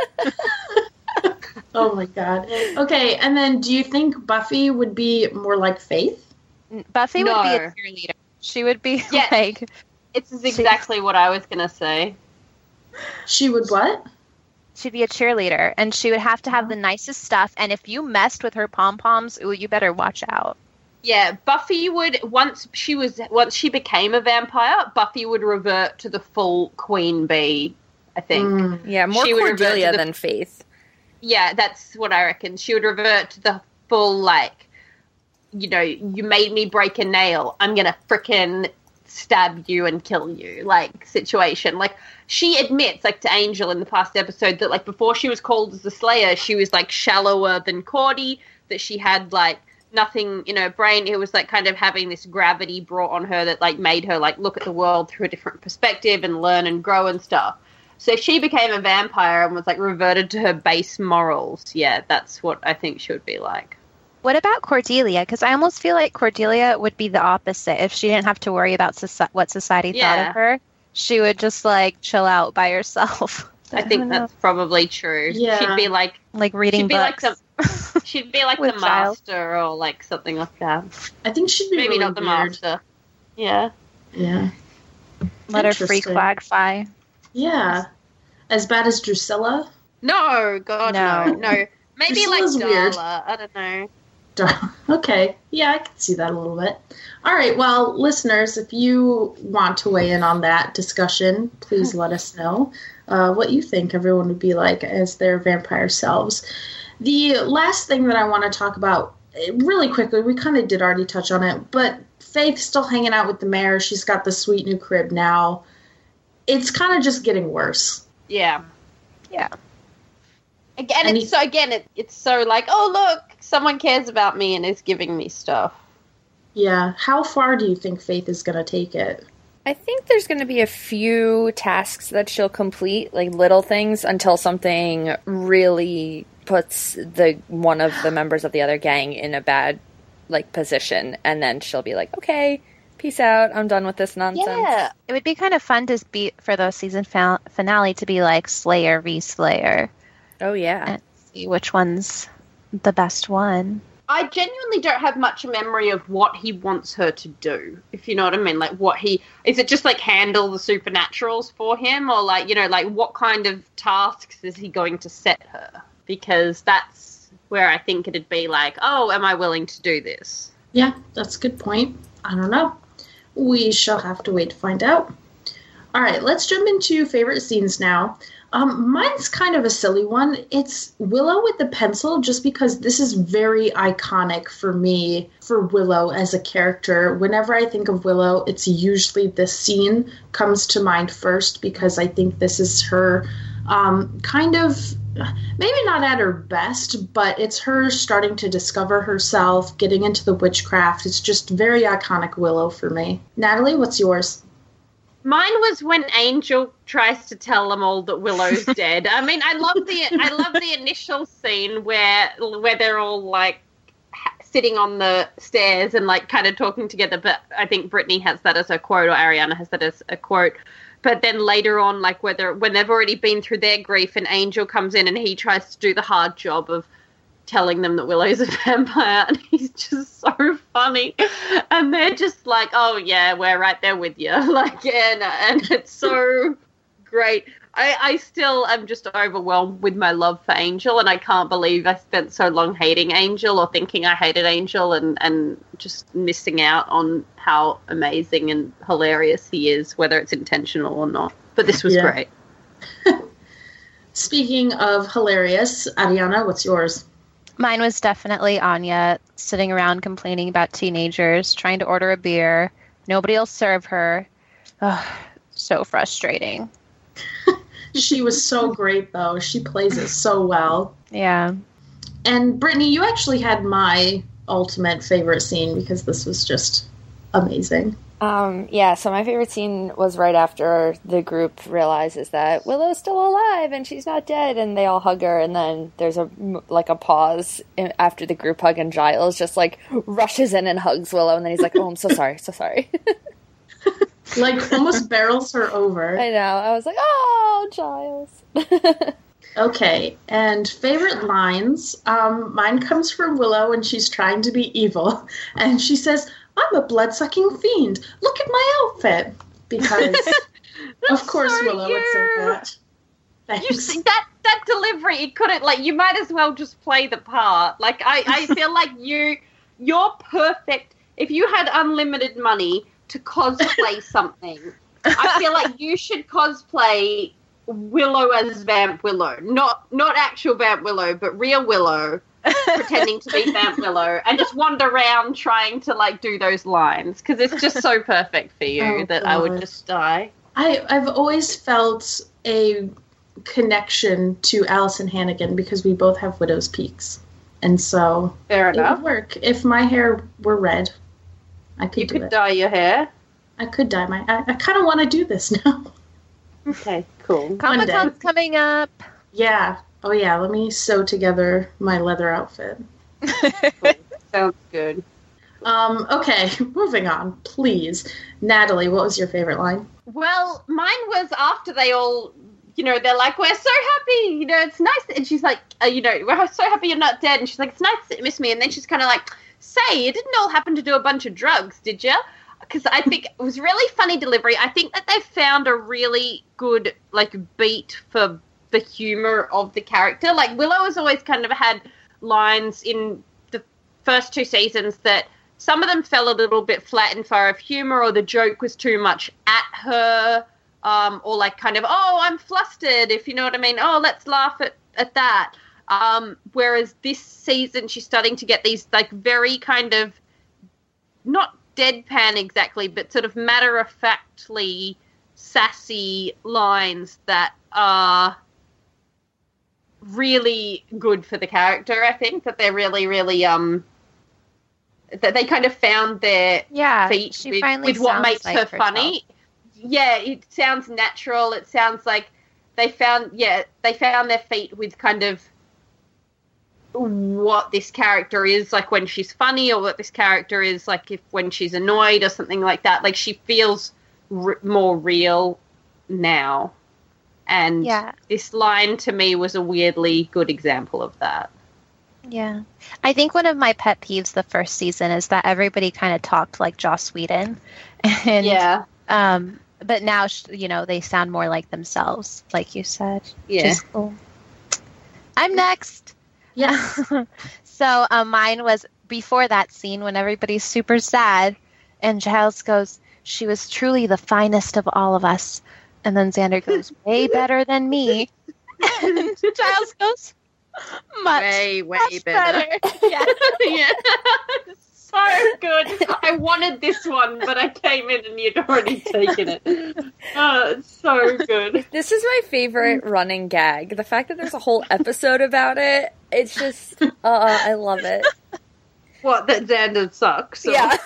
Oh my god. Okay, and then do you think Buffy would be more like Faith? Buffy would be a No. cheerleader. She would be Yeah. like, it's exactly what I was gonna say. She would what? she'd be a cheerleader, and she would have to have the nicest stuff. And if you messed with her pom poms, ooh, you better watch out. Yeah, Buffy would once she was once she became a vampire, Buffy would revert to the full queen bee. I think. Mm. Yeah, more She would revert Cordelia to the- than Faith. Yeah, that's what I reckon. She would revert to the full, like, you know, you made me break a nail, I'm gonna frickin' stab you and kill you, like, situation. Like, she admits, like, to Angel in the past episode that, like, before she was called as the Slayer, she was, like, shallower than Cordy, that she had, like, nothing in her brain. It was, like, kind of having this gravity brought on her that, like, made her, like, look at the world through a different perspective and learn and grow and stuff. So if she became a vampire and was, like, reverted to her base morals, yeah, that's what I think she would be like. What about Cordelia? Because I almost feel like Cordelia would be the opposite. If she didn't have to worry about soci- what society Yeah. thought of her, she would just, like, chill out by herself. I think don't know. that's probably true. Yeah. She'd be like, Like reading she'd be like books. some, she'd be like the With Giles. master or like something like that. I think she'd be Maybe really not the weird. master. Yeah. Yeah. Let her freak Interesting. flag fly. Yeah. As bad as Drusilla? No, God, no, No. no. Maybe Drusilla's like weird. Darla. I don't know. Dar- Okay. Yeah, I can see that a little bit. All right. Well, listeners, if you want to weigh in on that discussion, please let us know uh, what you think everyone would be like as their vampire selves. The last thing that I want to talk about eh, really quickly, we kind of did already touch on it, but Faith's still hanging out with the mayor. She's got the sweet new crib now. It's kind of just getting worse. Yeah. Yeah. Again, And it's he- so again, it, it's so like, oh look, someone cares about me and is giving me stuff. Yeah. How far do you think Faith is going to take it? I think there's going to be a few tasks that she'll complete, like little things, until something really puts the one of the members of the other gang in a bad like position, and then she'll be like, "Okay, peace out. I'm done with this nonsense." Yeah. It would be kind of fun to be for the season fa- finale to be like Slayer v Slayer Oh yeah. and see which one's the best one. I genuinely don't have much memory of what he wants her to do, if you know what I mean. Like, what he... Is it just, like, handle the supernaturals for him? Or, like, you know, like, what kind of tasks is he going to set her? Because that's where I think it'd be like, oh, am I willing to do this? Yeah, that's a good point. I don't know. We shall have to wait to find out. All right, let's jump into favorite scenes now. Um, mine's kind of a silly one. It's Willow with the pencil, just because this is very iconic for me, for Willow as a character. Whenever I think of Willow, it's usually this scene comes to mind first, because I think this is her um, kind of, maybe not at her best, but it's her starting to discover herself, getting into the witchcraft. It's just very iconic Willow for me. Natalie, what's yours? Mine was when Angel tries to tell them all that Willow's dead. I mean, I love the I love the initial scene where where they're all like ha- sitting on the stairs and like kind of talking together. But I think Brittany has that as a quote, or Ariana has that as a quote. But then later on, like whether when they've already been through their grief, and Angel comes in and he tries to do the hard job of telling them that Willow's a vampire, and he's just so funny, and they're just like, oh yeah, we're right there with you, like, and, and it's so great. I, I still am just overwhelmed with my love for Angel, and I can't believe I spent so long hating Angel, or thinking I hated Angel, and, and just missing out on how amazing and hilarious he is, whether it's intentional or not. But this was Yeah. great. Speaking of hilarious, Ariana, what's yours? Mine was definitely Anya sitting around complaining about teenagers, trying to order a beer. Nobody will serve her. Ugh, so frustrating. She was so great, though. She plays it so well. Yeah. And Brittany, you actually had my ultimate favorite scene, because this was just amazing. Um, yeah, so my favorite scene was right after the group realizes that Willow's still alive and she's not dead, and they all hug her, and then there's a like a pause in, after the group hug, and Giles just like rushes in and hugs Willow, and then he's like, "Oh, I'm so sorry, so sorry." Like, almost barrels her over. I know. I was like, "Oh, Giles." Okay, and favorite lines. Um, mine comes from Willow, and she's trying to be evil, and she says, "I'm a blood-sucking fiend. Look at my outfit." Because, of course, so Willow would say you. that. You Thanks. see, that that delivery, it couldn't, like, you might as well just play the part. Like, I, I feel like you you're perfect. If you had unlimited money to cosplay something, I feel like you should cosplay Willow as Vamp Willow. Not not actual Vamp Willow, but real Willow, pretending to be Vamp Willow, and just wander around trying to, like, do those lines, because it's just so perfect for you oh, that God. I would just die. I, I've always felt a connection to Allison Hannigan because we both have widow's peaks. And so Fair it enough. would work. If my hair were red, I could You do could it. dye your hair. I could dye my... I, I kind of want to do this now. Okay, cool. Comic-Con's coming up. Yeah. Oh, yeah. Let me sew together my leather outfit. Cool. Sounds good. Um, okay, moving on, please. Natalie, what was your favorite line? Well, mine was after they all, you know, they're like, we're so happy, you know, it's nice. And she's like, uh, you know, we're so happy you're not dead. And she's like, it's nice that you miss me. And then she's kind of like, say, you didn't all happen to do a bunch of drugs, did you? Because I think it was really funny delivery. I think that they found a really good, like, beat for the humor of the character. Like, Willow has always kind of had lines in the first two seasons that some of them fell a little bit flat in far of humor, or the joke was too much at her, um, or like kind of, oh, I'm flustered, if you know what I mean. Oh, let's laugh at, at that. Um, whereas this season she's starting to get these like very kind of, not deadpan exactly, but sort of matter-of-factly sassy lines that are really good for the character, I think. That they're really, really... um. That they kind of found their Yeah, feet she with, finally with what sounds makes like her herself. funny. Yeah, it sounds natural. It sounds like they found, yeah, they found their feet with kind of what this character is like when she's funny, or what this character is like if when she's annoyed or something like that. Like, she feels r- more real now. And Yeah. this line to me was a weirdly good example of that. Yeah. I think one of my pet peeves the first season is that everybody kind of talked like Joss Whedon. And, Yeah. Um, but now, sh- you know, they sound more like themselves, like you said. Yeah. Which is cool. I'm next. Yes. So um, mine was before that scene when everybody's super sad and Giles goes, she was truly the finest of all of us. And then Xander goes, way better than me. And Giles goes, much, way, way much better. better. Yeah. Yeah. So good. I wanted this one, but I came in and you'd already taken it. Oh, it's so good. This is my favorite running gag. The fact that there's a whole episode about it, it's just, uh, I love it. What, that Xander sucks? or- Yeah.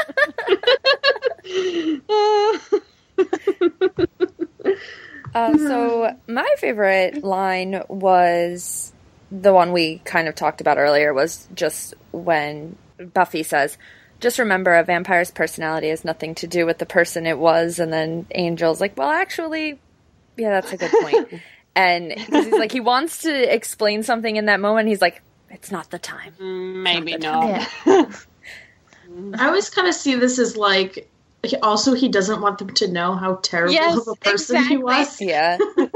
Uh, so my favorite line was the one we kind of talked about earlier, was just when Buffy says, just remember a vampire's personality has nothing to do with the person it was. And then Angel's like, well, actually, yeah, that's a good point. And 'cause he's like, he wants to explain something in that moment. He's like, it's not the time. Maybe Not the not. Yeah. I always kind of see this as like, he- also he doesn't want them to know how terrible Yes, of a person exactly. he was. Yeah.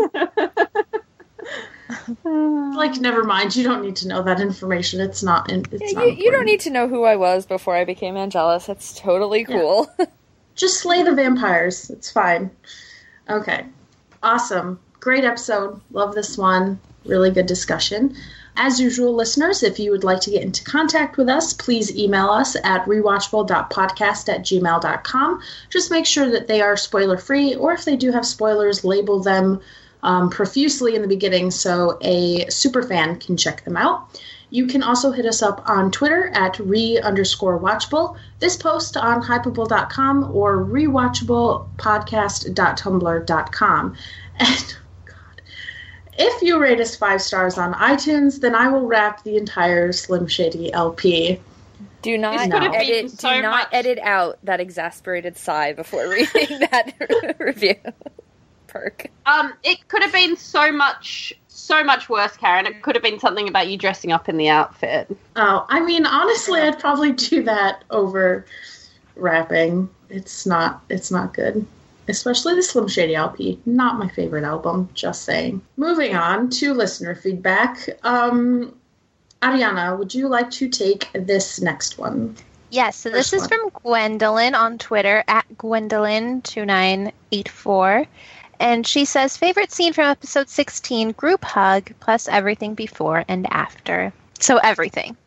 Like, never mind, you don't need to know that information. It's not. In, it's Yeah, not you, you don't important. need to know who I was before I became Angelus. That's totally cool. Just slay the vampires. It's fine. Okay. Awesome. Great episode. Love this one. Really good discussion. As usual, listeners, if you would like to get into contact with us, please email us at rewatchable dot podcast at gmail dot com. Just make sure that they are spoiler-free, or if they do have spoilers, label them um, profusely in the beginning so a superfan can check them out. You can also hit us up on Twitter at re underscore watchable, this post on hypable dot com, or rewatchable podcast dot tumblr dot com. And God, if you rate us five stars on iTunes, then I will wrap the entire Slim Shady L P. Do not This could have been edit. so do not much- edit out that exasperated sigh before reading that review. Perk. Um, it could have been so much, so much worse, Karen. It could have been something about you dressing up in the outfit. Oh, I mean, honestly, I'd probably do that over rapping. It's not. It's not good. Especially the Slim Shady L P. Not my favorite album, just saying. Moving on to listener feedback. Um, Ariana, would you like to take this next one? Yes, so this First is one. from Gwendolyn on Twitter, at Gwendolyn two nine eight four. And she says, favorite scene from episode sixteen, group hug, plus everything before and after. So everything.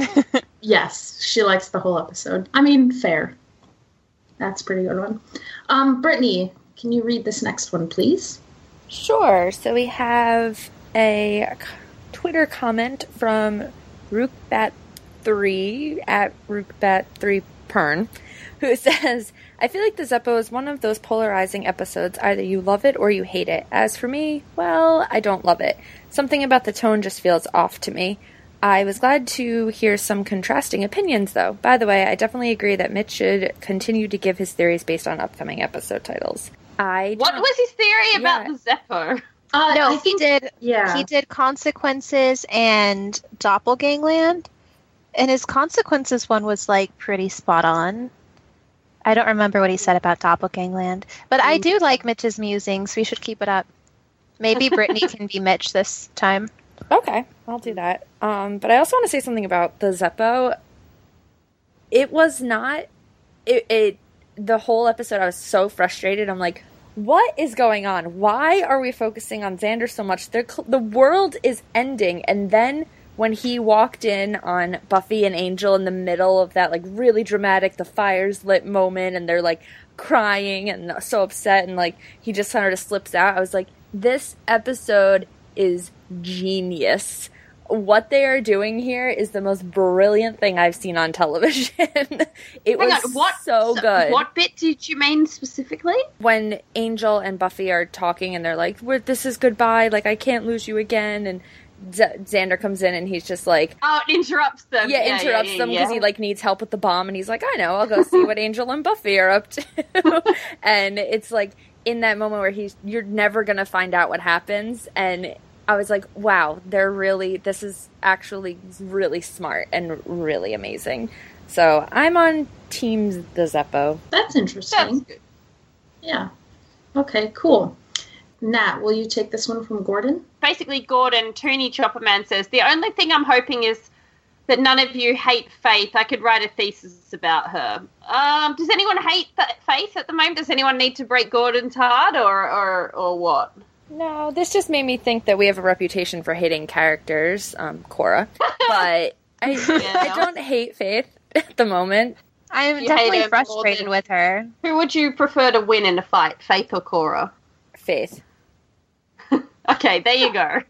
Yes, she likes the whole episode. I mean, fair. That's a pretty good one. Um, Brittany, can you read this next one, please? Sure. So we have a Twitter comment from Rookbat three at Rookbat three Pern, who says, I feel like the Zeppo is one of those polarizing episodes. Either you love it or you hate it. As for me, well, I don't love it. Something about the tone just feels off to me. I was glad to hear some contrasting opinions, though. By the way, I definitely agree that Mitch should continue to give his theories based on upcoming episode titles. I What don't- was his theory about Yeah. the Zeppo? Uh, No, I he think, did. yeah. He did Consequences and Doppelgangland, and his Consequences one was like pretty spot on. I don't remember what he said about Doppelgangland, but I do like Mitch's musings. We should keep it up. Maybe Brittany can be Mitch this time. Okay, I'll do that. Um, but I also want to say something about the Zeppo. It was not... It, it the whole episode, I was so frustrated. I'm like, what is going on? Why are we focusing on Xander so much? They're cl- the world is ending, and then when he walked in on Buffy and Angel in the middle of that, like, really dramatic, the fire's lit moment, and they're, like, crying and so upset, and, like, he just sort of slips out, I was like, this episode is genius. What they are doing here is the most brilliant thing I've seen on television. It Hang was on, what, so good. What bit did you mean specifically? When Angel and Buffy are talking and they're like, We're, this is goodbye, like, I can't lose you again, and Z- Xander comes in and he's just like, Oh, it interrupts them. yeah, interrupts yeah, them yeah, because yeah. he, like, needs help with the bomb, and he's like, I know, I'll go see what Angel and Buffy are up to. And it's like, in that moment where he's, you're never gonna find out what happens, and I was like, wow, they're really, this is actually really smart and really amazing. So I'm on Team the Zeppo. That's That's interesting. good. Yeah. Okay, cool. Nat, will you take this one from Gordon? Basically, Gordon, Tooney Chopperman says, the only thing I'm hoping is that none of you hate Faith. I could write a thesis about her. Um, does anyone hate Fa- Faith at the moment? Does anyone need to break Gordon's heart, or, or, or what? No, this just made me think that we have a reputation for hating characters, um, Cora. But I, I don't hate Faith at the moment. I'm You hate definitely her more frustrated than- with her. Who would you prefer to win in a fight, Faith or Cora? Faith. Okay, there you go.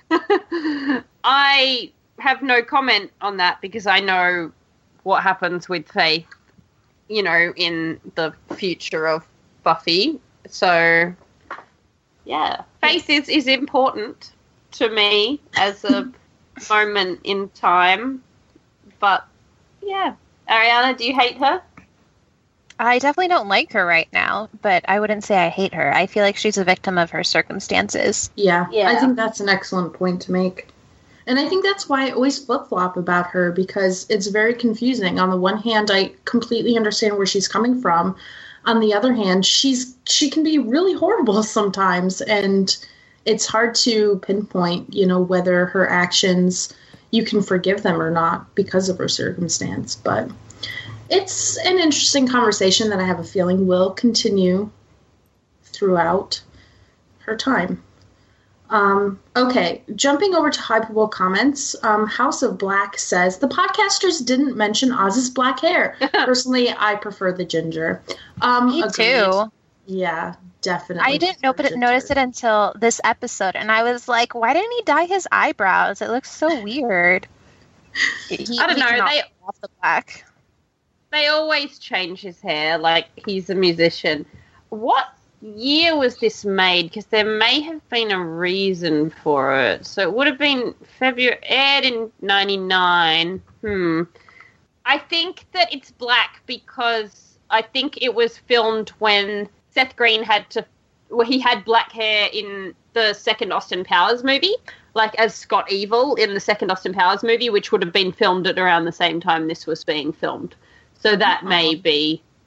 I have no comment on that because I know what happens with Faith, you know, in the future of Buffy. So, yeah. Faith is, is important to me as a moment in time. But, yeah. Ariana, do you hate her? I definitely don't like her right now, but I wouldn't say I hate her. I feel like she's a victim of her circumstances. Yeah, Yeah. I think that's an excellent point to make. And I think that's why I always flip-flop about her, because it's very confusing. On the one hand, I completely understand where she's coming from. On the other hand, she's she can be really horrible sometimes, and it's hard to pinpoint, you know, whether her actions, you can forgive them or not because of her circumstance. But it's an interesting conversation that I have a feeling will continue throughout her time. Um, okay, jumping over to hyperbole comments, um, House of Black says, the podcasters didn't mention Oz's black hair. Personally, I prefer the ginger. Um, Me agreed. too. Yeah, definitely. I didn't know, but prefer notice it ginger. until this episode, and I was like, why didn't he dye his eyebrows? It looks so weird. He, I don't he know, cannot they- pull off the black. They always change his hair, like he's a musician. What year was this made? Because there may have been a reason for it. So it would have been February, aired in ninety-nine. Hmm. I think that it's black because I think it was filmed when Seth Green had to, well, he had black hair in the second Austin Powers movie, like as Scott Evil in the second Austin Powers movie, which would have been filmed at around the same time this was being filmed. So that may be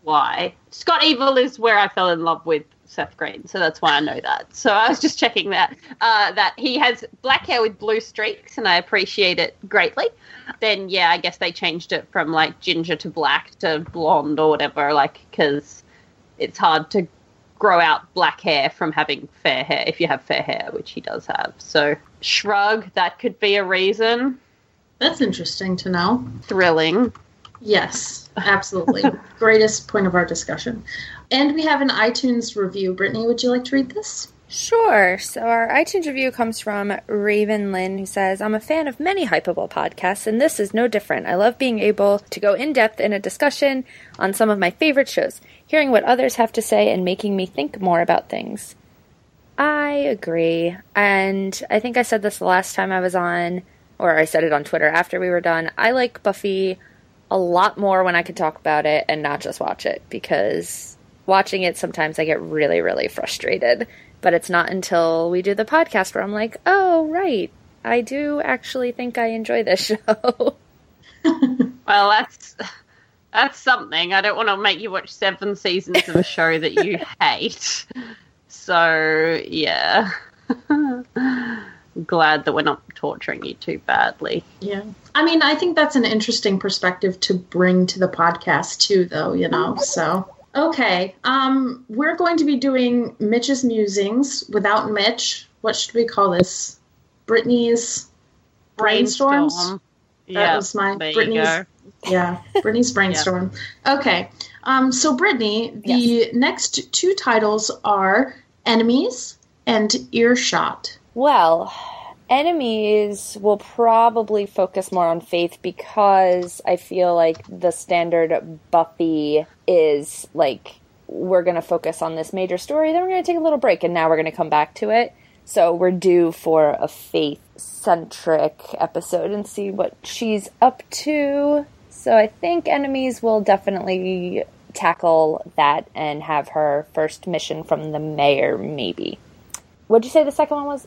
why. Scott Evil is where I fell in love with Seth Green, so that's why I know that. So I was just checking that uh, that he has black hair with blue streaks, and I appreciate it greatly. Then yeah, I guess they changed it from like ginger to black to blonde or whatever, like because it's hard to grow out black hair from having fair hair if you have fair hair, which he does have. So shrug, that could be a reason. That's interesting to know. Thrilling. Yes, absolutely. Greatest point of our discussion. And we have an iTunes review. Brittany, would you like to read this? Sure. So our iTunes review comes from Raven Lynn, who says, I'm a fan of many Hypable podcasts, and this is no different. I love being able to go in-depth in a discussion on some of my favorite shows, hearing what others have to say and making me think more about things. I agree. And I think I said this the last time I was on, or I said it on Twitter after we were done. I like Buffy a lot more when I can talk about it and not just watch it, because watching it sometimes I get really, really frustrated. But it's not until we do the podcast where I'm like, oh, right, I do actually think I enjoy this show. Well, that's that's something. I don't want to make you watch seven seasons of a show that you hate. So, yeah. Glad that we're not torturing you too badly. Yeah. I mean, I think that's an interesting perspective to bring to the podcast, too, though, you know, so... Okay, um, we're going to be doing Mitch's Musings without Mitch. What should we call this? Brittany's Brainstorms? Brainstorm. That Yeah, was my there you Brittany's. go. Yeah, Brittany's Brainstorm. Okay, um, so Brittany, the Yes. next two titles are Enemies and Earshot. Well, Enemies will probably focus more on Faith because I feel like the standard Buffy is like, we're going to focus on this major story, then we're going to take a little break, and now we're going to come back to it. So we're due for a Faith-centric episode and see what she's up to. So I think Enemies will definitely tackle that and have her first mission from the mayor, maybe. What'd you say the second one was?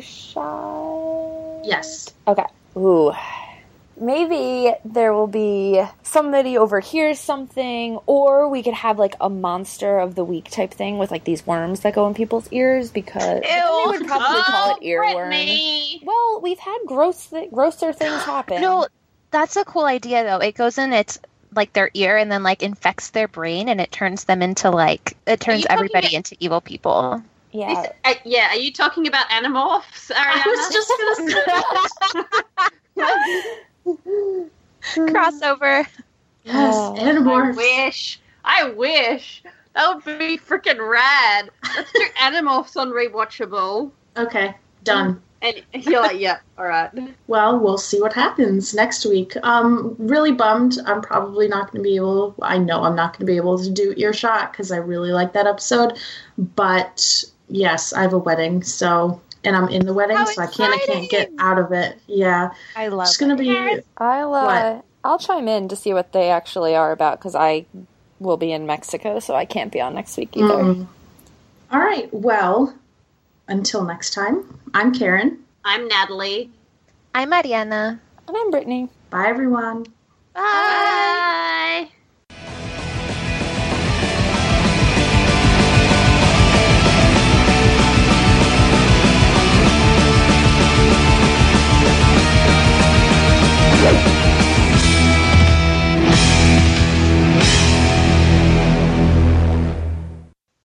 Earshot? Yes. Okay. Ooh. Maybe there will be somebody overhears something, or we could have like a monster of the week type thing with like these worms that go in people's ears, because we would probably call it earworm. Brittany. Well, we've had gross th- grosser things happen. No, that's a cool idea, though. It goes in its like their ear and then like infects their brain, and it turns them into like it turns everybody about- into evil people. Yeah. This, uh, yeah, are you talking about Animorphs, Ariana? I was just going to say Crossover. Yes, Oh, I Animorphs. wish. I wish. That would be freaking rad. Let's do Animorphs on Rewatchable. Okay, done. And you're like, yeah, alright. Well, we'll see what happens next week. Um, really bummed. I'm probably not going to be able. I know I'm not going to be able to do Earshot because I really like that episode. But yes, I have a wedding, so and I'm in the wedding, How so I can't. I can't get exciting! out of it. Yeah, I love it's going to be. I'll, uh, What? I'll chime in to see what they actually are about, because I will be in Mexico, so I can't be on next week either. Mm. All right. Well, until next time, I'm Karen. I'm Natalie. I'm Mariana. And I'm Brittany. Bye, everyone. Bye. Bye.